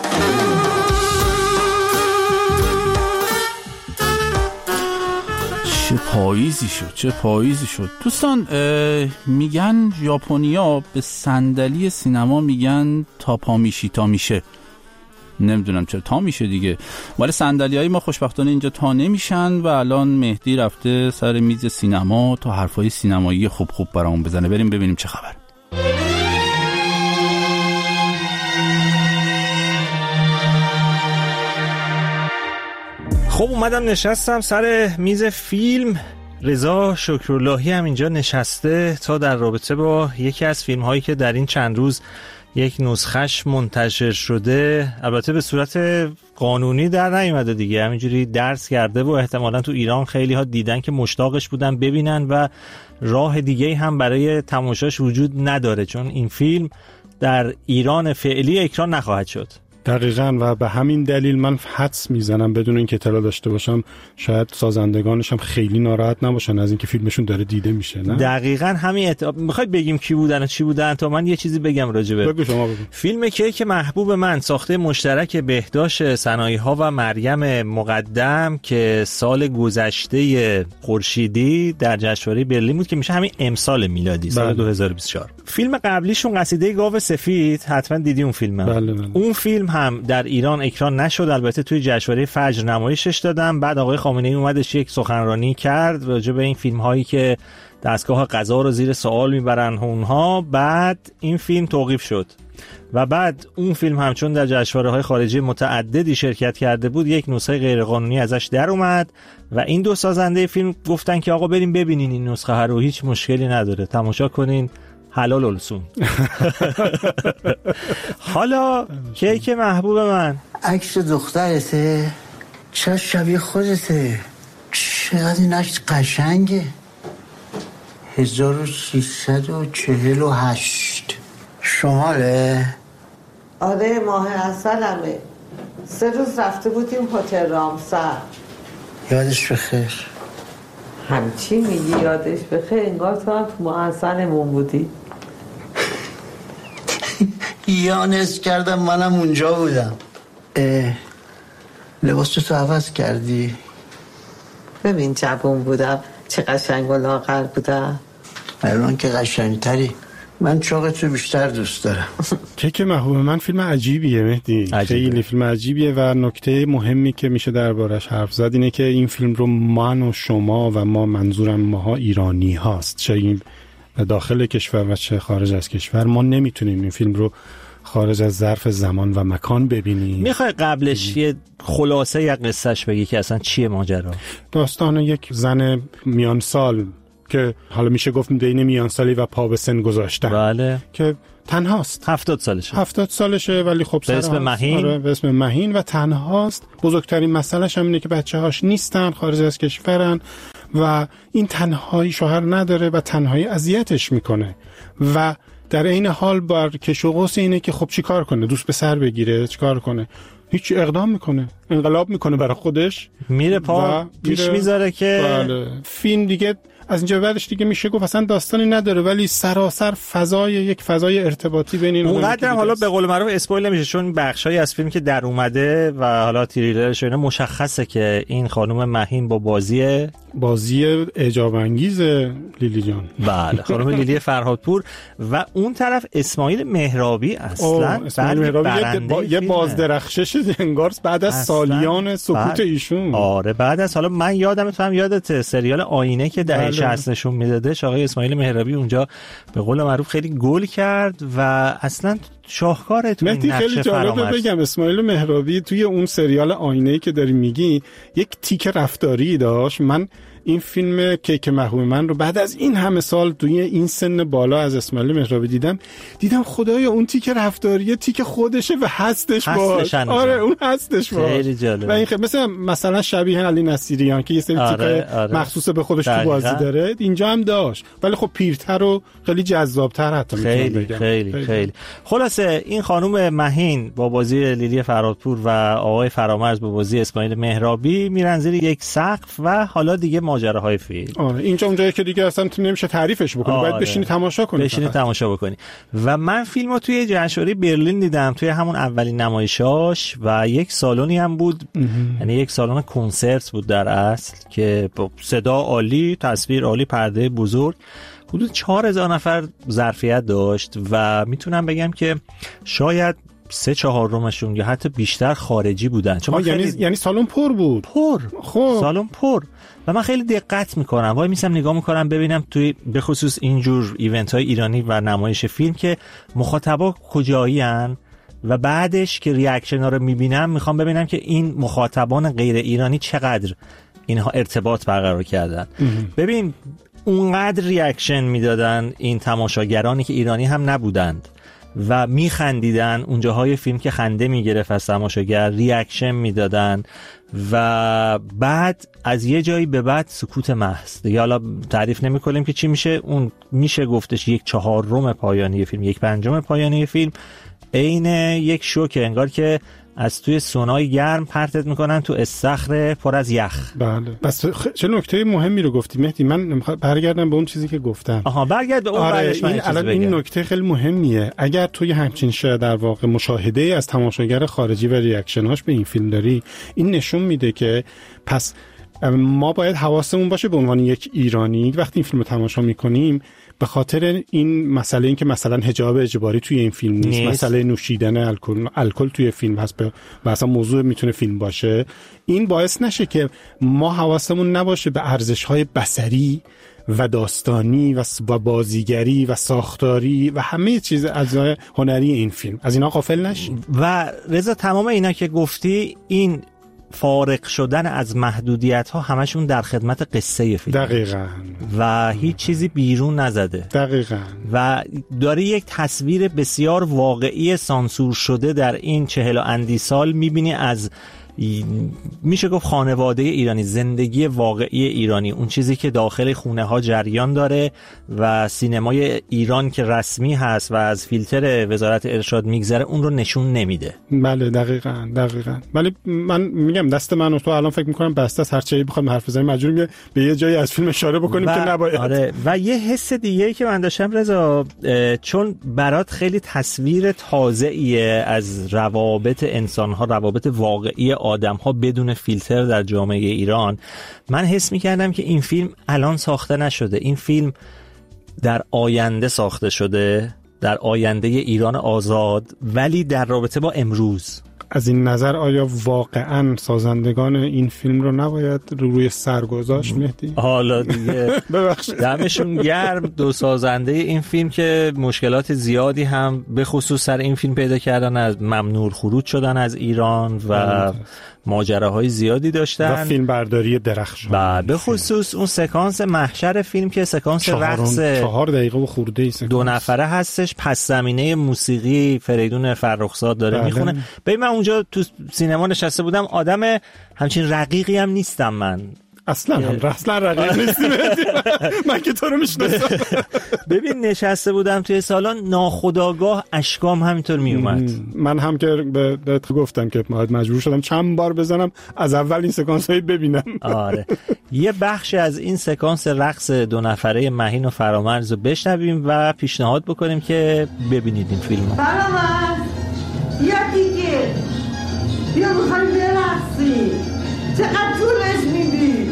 Speaker 3: چه پاییزی شد، چه پاییزی شد. دوستان میگن ژاپنیا به صندلی سینما میگن تا پا میشی تا میشه. نمیدونم چرا تا میشه دیگه، ولی صندلیای ما خوشبختانه اینجا تا نمیشن و الان مهدی رفته سر میز سینما تا حرفای سینمایی خوب خوب برامون بزنه. بریم ببینیم چه خبر.
Speaker 2: خب اومدم نشستم سر میز فیلم. رضا شکراللهی هم اینجا نشسته تا در رابطه با یکی از فیلم هایی که در این چند روز یک نسخش منتشر شده، البته به صورت قانونی در نیومده دیگه، همینجوری درس کرده و احتمالاً تو ایران خیلی ها دیدن که مشتاقش بودن ببینن و راه دیگه هم برای تماشاش وجود نداره، چون این فیلم در ایران فعلی اکران نخواهد شد.
Speaker 9: دقیقاً، و به همین دلیل من حدس میزنم بدون اینکه اطلاع داشته باشم شاید سازندگانش هم خیلی ناراحت نباشن از اینکه فیلمشون داره دیده میشه. نه
Speaker 2: دقیقاً همین ات... میخواید بگیم کی بودن و چی بودن تا من یه چیزی بگم راجبه.
Speaker 9: بگو شما بگو.
Speaker 2: فیلم کیک محبوب من ساخته مشترک بهداشت سنایی‌ها و مریم مقدم که سال گذشته خورشیدی در جشنواره برلین بود که میشه همین امسال میلادی سال بله. دو هزار و بیست و چهار. فیلم قبلیشون قصیده گاو سفید، حتما دیدی اون فیلمو.
Speaker 9: بله بله.
Speaker 2: اون فیلم هم در ایران اکران نشد، البته توی جشنواره فجر نمایشش دادن. بعد آقای خامنه‌ای اومدش یک سخنرانی کرد راجع به این فیلم هایی که دستگاه قضا رو زیر سوال میبرن اونها. بعد این فیلم توقیف شد و بعد اون فیلم همچون در جشنواره‌های خارجی متعددی شرکت کرده بود، یک نسخه غیرقانونی ازش در اومد و این دو سازنده فیلم گفتن که آقا بریم ببینین این نسخه رو، هیچ مشکلی نداره، تماشا کنین، حلال السون. حالا کیک محبوب من،
Speaker 6: عکس دخترته، چه شبیه خودته، چقدر این عکس قشنگه. هزار و سیصد و چهل و هشت شماله؟
Speaker 10: آره ماه اصلمه. سه روز رفته بودیم هتل رامسر.
Speaker 6: یادش بخیر.
Speaker 10: همچی میگی یادش بخیر؟ انگار تو هم تو ماه اصلمون بودی.
Speaker 6: یانس کردم منم اونجا بودم. لباس تو عوض کردی؟
Speaker 10: ببین جوون بودم چه قشنگ و لاغر بودم.
Speaker 6: الان که قشنگتری. من چاقتو بیشتر دوست دارم.
Speaker 9: کیک محبوب من فیلم عجیبیه مهدی، خیلی فیلم عجیبیه و نکته مهمی که میشه دربارش حرف زد اینه که این فیلم رو من و شما و ما، منظورم ماها ایرانی هاست، چه این داخل کشور و چه خارج از کشور، ما نمیتونیم این فیلم رو خارج از ظرف زمان و مکان ببینیم.
Speaker 2: میخوای قبلش یه خلاصه یا قصهش بگی که اصلا چیه ماجرا؟
Speaker 9: داستان یک زن میان سال که حالا میشه گفت بین میان سالی و پا به سن گذاشتن،
Speaker 2: بله،
Speaker 9: که تنهاست.
Speaker 2: هفتاد سالشه.
Speaker 9: هفتاد سالشه ولی خب
Speaker 2: به اسم مهین.
Speaker 9: آره، به اسم مهین و تنهاست. بزرگترین مسئلهش هم اینه که بچه‌هاش نیستن، خارج از کشورن و این تنهایی، شوهر نداره و تنهایی اذیتش میکنه و در این حال بر کش و قوس اینه که خب چی کار کنه، دوست به سر بگیره، چی کار کنه، هیچ اقدام میکنه، انقلاب میکنه برای خودش،
Speaker 2: میره پا پیش میذاره که
Speaker 9: بله. فیلم دیگه از اینجا بعدش دیگه میشه گفت اصلا داستانی نداره ولی سراسر فضای یک فضای ارتباطی بین این
Speaker 2: اونقدر حالا به قول معروف اسپویل نمیشه چون بخشایی از فیلم که در اومده و حالا تریلرش اینا مشخصه که این خانم مهین با بازی
Speaker 9: بازی اعجاب انگیز لیلی جان،
Speaker 2: بله خانم لیلی فرهادپور و اون طرف اسماعیل مهرابی، اصلا
Speaker 9: اسماعیل مهرابی با... یه بازدرخشش انگار بعد از سالیان سکوت ایشون.
Speaker 2: آره بعد از حالا من یادم تو هم یادت سریال آینه که دهه شصت نشون میداده، آقای اسماعیل مهرابی اونجا به قول معروف خیلی گل کرد و اصلا شاهکاره تو این نقش
Speaker 9: خیلی جالبه بگم اسماعیل مهرابی توی اون سریال آینه‌ای که داری میگی یک تیک رفتاری داشت. من این فیلم کیک محبوب من رو بعد از این همه سال توی این سن بالا از اسماعیل مهرابی دیدم دیدم خدایا اون تیک رفتاریه تیک خودشه و هستش باش. آره اون هستش باش.
Speaker 2: خیلی جالب.
Speaker 9: و این خیلی مثلا مثلا شبیه علی نصیریان که یه سری
Speaker 2: آره،
Speaker 9: تیک
Speaker 2: آره.
Speaker 9: مخصوص به خودش تو بازی داره اینجا هم داشت، ولی خب پیرتر و خیلی جذابتر حتی
Speaker 2: خیلی
Speaker 9: بگم.
Speaker 2: خیلی خیلی خیلی خلاصه این خانم مهین با بازی لیلی فرادپور و آقای فرامرز با بازی اسماعیل مهرابی میرن زیر یک سقف و حالا دیگه ماجراهای فیلم.
Speaker 9: آره اینجا اونجایی که دیگه اصلا تو نمیشه تعریفش بکنی. آره. باید بشینی تماشا کنی.
Speaker 2: بشینی تماشا بکنی. و من فیلمو توی جشنواره برلین دیدم، توی همون اولین نمایشاش و یک سالونی هم بود، یعنی یک سالن کنسرت بود در اصل که صدا عالی، تصویر عالی، پرده بزرگ، حدود چهار هزار نفر ظرفیت داشت و میتونم بگم که شاید سه چهارمشون یا حتی بیشتر خارجی بودن.
Speaker 9: چون یعنی خیلی... یعنی سالن پر بود.
Speaker 2: پر.
Speaker 9: خب
Speaker 2: سالن پر. و من خیلی دقت میکنم، وای میسم نگاه میکنم ببینم توی به خصوص اینجور ایونت های ایرانی و نمایش فیلم که مخاطبا کجایی هن و بعدش که ریاکشن ها رو میبینم میخوام ببینم که این مخاطبان غیر ایرانی چقدر اینها ارتباط برقرار کردن. ببین اونقدر ریاکشن میدادن این تماشاگرانی که ایرانی هم نبودند و میخندیدن، اونجاهای فیلم که خنده میگرفت از تماشاگر ریاکشن میدادن و بعد از یه جایی به بعد سکوت محض دیگه. حالا تعریف نمی کنیم که چی میشه، اون میشه گفتش یک چهارم پایانی فیلم، یک پنجم پایانی فیلم، عین یک شوکه، انگار که از توی سونای گرم پرتت میکنن تو استخر پر از یخ.
Speaker 9: بله. بس چه نکته مهمی رو گفتی مهدی، من برگردم به اون چیزی که گفتم.
Speaker 2: آها برگرد به اون.
Speaker 9: آره
Speaker 2: بعدش من
Speaker 9: این الان این نکته خیلی مهمیه. اگر توی همچین شاید در واقع مشاهده از تماشاگر خارجی و ریاکشناش به این فیلم داری، این نشون میده که پس ما باید حواسمون باشه به عنوان یک ایرانی وقتی این فیلم رو تماشا میکنیم به خاطر این مسئله این که مثلا حجاب اجباری توی این فیلم نیست, نیست. مسئله نوشیدن الکل الکل توی فیلم هست و اصلا موضوع میتونه فیلم باشه، این باعث نشه که ما حواسمون نباشه به ارزش‌های بصری و داستانی و بازیگری و ساختاری و همه چیز اجزای هنری این فیلم، از اینا غافل نشیم.
Speaker 2: و رضا تمام اینا که گفتی، این فارغ شدن از محدودیت ها همشون در خدمت قصه فیلم.
Speaker 9: دقیقاً.
Speaker 2: و هیچ چیزی بیرون نزده.
Speaker 9: دقیقاً.
Speaker 2: و داری یک تصویر بسیار واقعی سانسور شده در این چهل و اندی سال میبینی از میشه گفت خانواده ایرانی، زندگی واقعی ایرانی، اون چیزی که داخل خونه ها جریان داره و سینمای ایران که رسمی هست و از فیلتر وزارت ارشاد میگذره اون رو نشون نمیده.
Speaker 9: بله دقیقاً دقیقاً. ولی من میگم دست من و تو الان فکر میکنم بسته است، هر چیزی بخوام حرف بزنیم مجبوریم به یه جایی از فیلم اشاره بکنیم که نباید.
Speaker 2: آره. و یه حس دیگه‌ای که من داشتم رضا، چون برات خیلی تصویر تازه‌ایه از روابط انسان‌ها، روابط واقعی آدم ها بدون فیلتر در جامعه ایران، من حس میکردم که این فیلم الان ساخته نشده، این فیلم در آینده ساخته شده، در آینده ایران آزاد، ولی در رابطه با امروز.
Speaker 9: از این نظر آیا واقعا سازندگان این فیلم رو نباید روی سر گذاشت مهدی؟
Speaker 2: حالا دیگه دمشون گرم دو سازنده این فیلم که مشکلات زیادی هم به خصوص سر این فیلم پیدا کردن، از ممنوع خروج شدن از ایران و ماجراهای زیادی داشتن
Speaker 9: و فیلم برداری درخشان.
Speaker 2: بعد به خصوص اون سکانس محشر فیلم که سکانس رقص
Speaker 9: چهار دقیقه و خورده ای
Speaker 2: دو نفره هستش، پس زمینه موسیقی فریدون فرخزاد داره بله. میخونه. ببین من اونجا تو سینما نشسته بودم، آدم همچین رقیقی هم نیستم من
Speaker 9: اصلا هم اصلا رقیق نیستی من که تو رو میشناسم.
Speaker 2: ببین نشسته بودم توی سالن، ناخودآگاه اشکام همینطور میومد.
Speaker 9: من هم که بهت گفتم که مجبور شدم چند بار بزنم از اول این سکانس هایی ببینم.
Speaker 2: آره یه بخش از این سکانس رقص دو نفره مهین و فرامرز رو بشنویم و پیشنهاد بکنیم که ببینید این فیلم رو.
Speaker 10: فرامرز یا دیگه بیا بخوایم برقصی، چقدر طولش میدی؟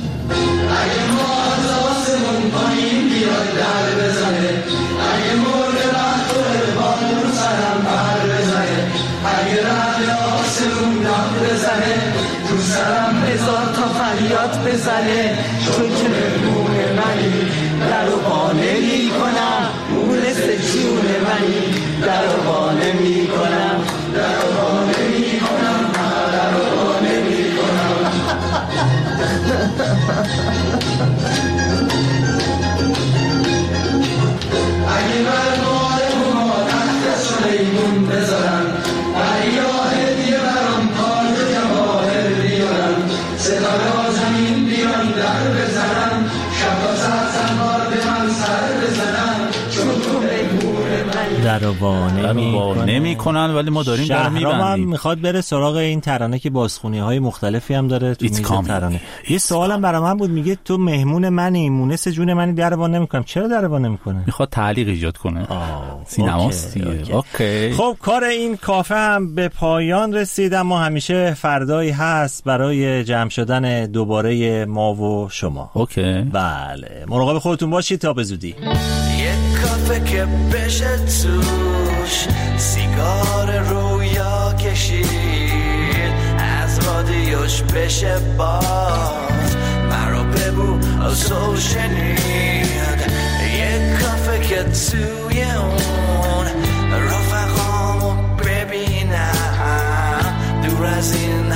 Speaker 10: اگه ما آسمون پایین بیاد در بزنه، اگه مرد وقت و روان رو سرم بر بزنه، اگه رد آسمون دم بزنه، تو سرم هزار تا فریاد بزنه، تو که مهمون منی در رو بانه می کنم، مونست جون منی در رو بانه می کنم، در رو بانه می کنم، در رو بانه می کنم.
Speaker 18: زمین بیان در بزنن شب تا سرزن بار به من سر بزنن چون تو میمونه من
Speaker 2: دربانه
Speaker 3: نمی کنن ولی ما داریم در
Speaker 2: شهرام هم
Speaker 3: میبندیم.
Speaker 2: میخواد بره سراغ این ترانه که بازخونی های مختلفی هم داره تو میز ترانه. یه سوالم برای من بود، میگه تو مهمون منی، مونس جون منی، دربان نمیکنم. چرا دربان نمیکنه؟
Speaker 3: میخواد تعلیق ایجاد کنه. سینماست دیگه. اوکی. اوکی.
Speaker 2: خب کار این کافه هم به پایان رسید، اما همیشه فردایی هست برای جمع شدن دوباره ما و شما.
Speaker 3: اوکی.
Speaker 2: بله، مراقب خودتون باشید تا به زودی.
Speaker 18: یک کافه که بشه توش سیگار رویا کشید، از رادیوش بشه باز مرا ببو ازو شنید. یک کافه که توی اون رفقامو ببینم، دور از این